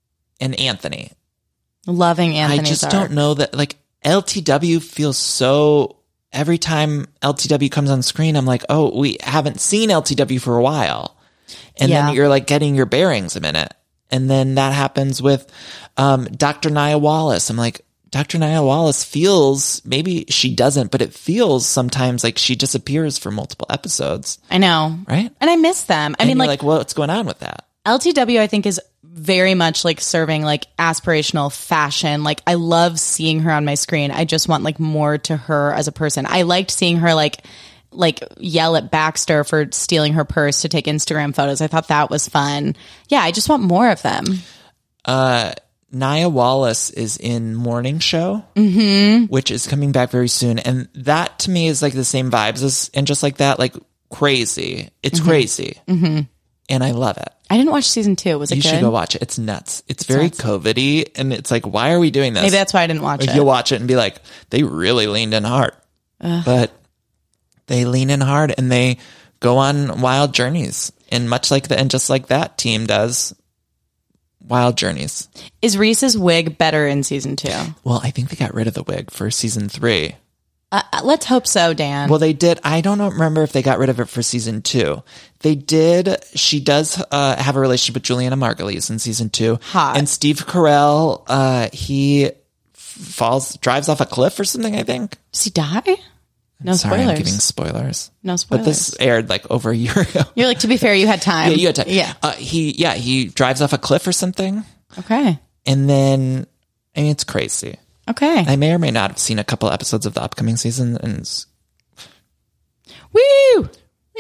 and Anthony. Loving Anthony's I just arc. don't know that like L T W feels so. Every time L T W comes on screen, I'm like, oh, we haven't seen L T W for a while. And Yeah. then you're like getting your bearings a minute. And then that happens with um, Doctor Nia Wallace. I'm like, Doctor Nia Wallace feels, maybe she doesn't, but it feels sometimes like she disappears for multiple episodes. I know. Right? And I miss them. I And mean, you're like, like, what's going on with that? L T W, I think, is very much like serving like aspirational fashion. Like, I love seeing her on my screen. I just want like more to her as a person. I liked seeing her like like yell at Baxter for stealing her purse to take Instagram photos. I thought that was fun. Yeah, I just want more of them. Uh, Nia Wallace is in Morning Show, mm-hmm. which is coming back very soon. And that to me is like the same vibes as, and just like that, like crazy. It's mm-hmm. crazy. Mm-hmm. And I love it. I didn't watch season two. Was it you good? You should go watch it. It's nuts. It's, it's very nuts. COVID-y. And it's like, why are we doing this? Maybe that's why I didn't watch like, it. You'll watch it and be like, they really leaned in hard. Ugh. But they lean in hard and they go on wild journeys. And much like the, and just like that team does, wild journeys. Is Reese's wig better in season two? Well, I think they got rid of the wig for season three. Uh, let's hope so, Dan. Well, they did. I don't remember if they got rid of it for season two. They did. She does uh, have a relationship with Juliana Margulies in season two. Hot. And Steve Carell, uh, he f- falls, drives off a cliff or something, I think. Does he die? No Sorry, spoilers. I'm giving spoilers. No spoilers. But this aired like over a year ago. You're like, to be fair, you had time. Yeah, you had time. Yeah. Uh, he, yeah, he drives off a cliff or something. Okay. And then, I mean, it's crazy. Okay. I may or may not have seen a couple episodes of the upcoming season. And woo!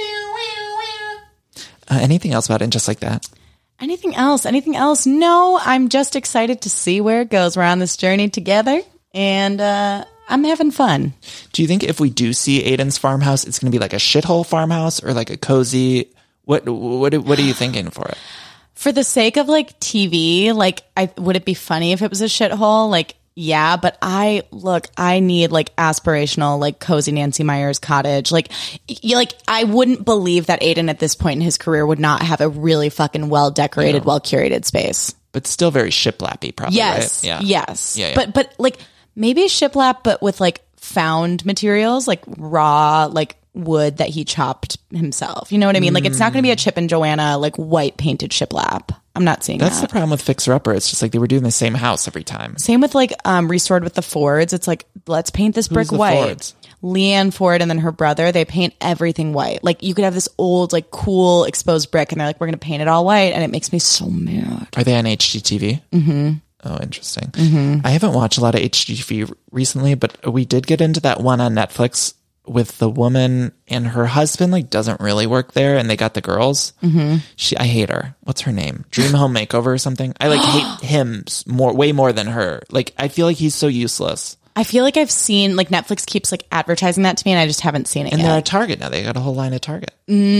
Uh, anything else about it? And just like that? Anything else? Anything else? No, I'm just excited to see where it goes. We're on this journey together, and uh, I'm having fun. Do you think if we do see Aiden's farmhouse, it's going to be like a shithole farmhouse or like a cozy? What what what are you thinking for it? For the sake of like T V, like, I would it be funny if it was a shithole? Like, yeah, but I look, I need like aspirational, like cozy Nancy Meyers cottage. Like, you like, I wouldn't believe that Aiden at this point in his career would not have a really fucking well decorated, well curated space. But still very shiplappy, probably. Yes, right? Yeah. yes, yeah, yeah. But but like maybe shiplap, but with like found materials, like raw, like wood that he chopped himself. You know what I mean? Like, it's not going to be a Chip and Joanna like white painted shiplap. I'm not seeing That's that. the problem with Fixer Upper. It's just like they were doing the same house every time. Same with like um Restored with the Fords. It's like, let's paint this brick Who's the white. Fords? Leanne Ford and then her brother, they paint everything white. Like, you could have this old, like, cool exposed brick, and they're like, we're going to paint it all white, and it makes me so mad. Are they on H G T V? Mm-hmm. Oh, interesting. Mm-hmm. I haven't watched a lot of H G T V recently, but we did get into that one on Netflix with the woman and her husband, like, doesn't really work there, and they got the girls. Mm-hmm. She, I hate her. What's her name? Dream Home Makeover or something? I, like, hate him more, way more than her. Like, I feel like he's so useless. I feel like I've seen, like, Netflix keeps, like, advertising that to me, and I just haven't seen it and yet. they're at Target now. They got a whole line at Target.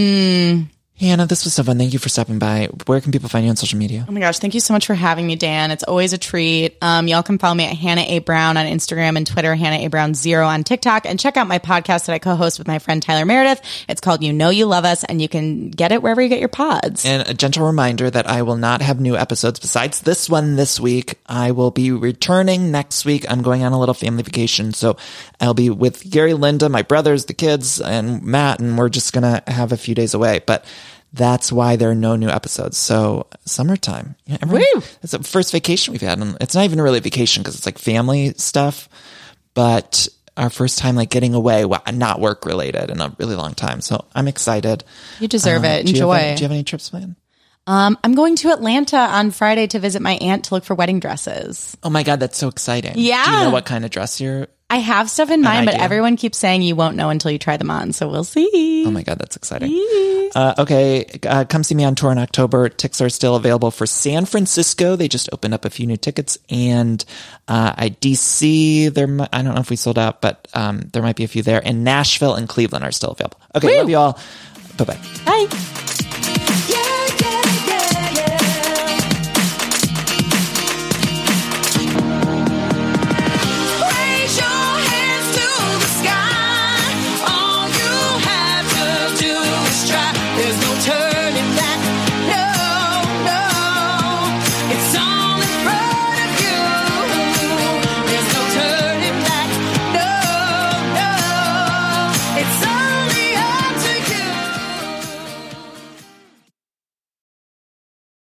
Mm. Hannah, this was so fun. Thank you for stopping by. Where can people find you on social media? Oh my gosh, thank you so much for having me, Dan. It's always a treat. Um, y'all can follow me at Hannah A. Brown on Instagram and Twitter, Hannah A. Brown zero on TikTok, and check out my podcast that I co-host with my friend Tyler Meredith. It's called You Know You Love Us, and you can get it wherever you get your pods. And a gentle reminder that I will not have new episodes besides this one this week. I will be returning next week. I'm going on a little family vacation, so I'll be with Gary, Linda, my brothers, the kids, and Matt, and we're just going to have a few days away. But that's why there are no new episodes. So summertime. Yeah, everyone, it's the first vacation we've had. And it's not even really a vacation because it's like family stuff. But our first time like getting away, well, not work related, in a really long time. So I'm excited. You deserve Uh, it. do you Enjoy. have any- do you have any trips planned? Um, I'm going to Atlanta on Friday to visit my aunt to look for wedding dresses. Oh my God, that's so exciting. Yeah. Do you know what kind of dress you're? I have stuff in mind, but idea. everyone keeps saying you won't know until you try them on. So we'll see. Oh my God, that's exciting. Uh, okay, uh, come see me on tour in October. Tickets are still available for San Francisco. They just opened up a few new tickets. And uh, I D C, there, mi- I don't know if we sold out, but um, there might be a few there. And Nashville and Cleveland are still available. Okay, Woo. love you all. Bye-bye. Bye. Yeah.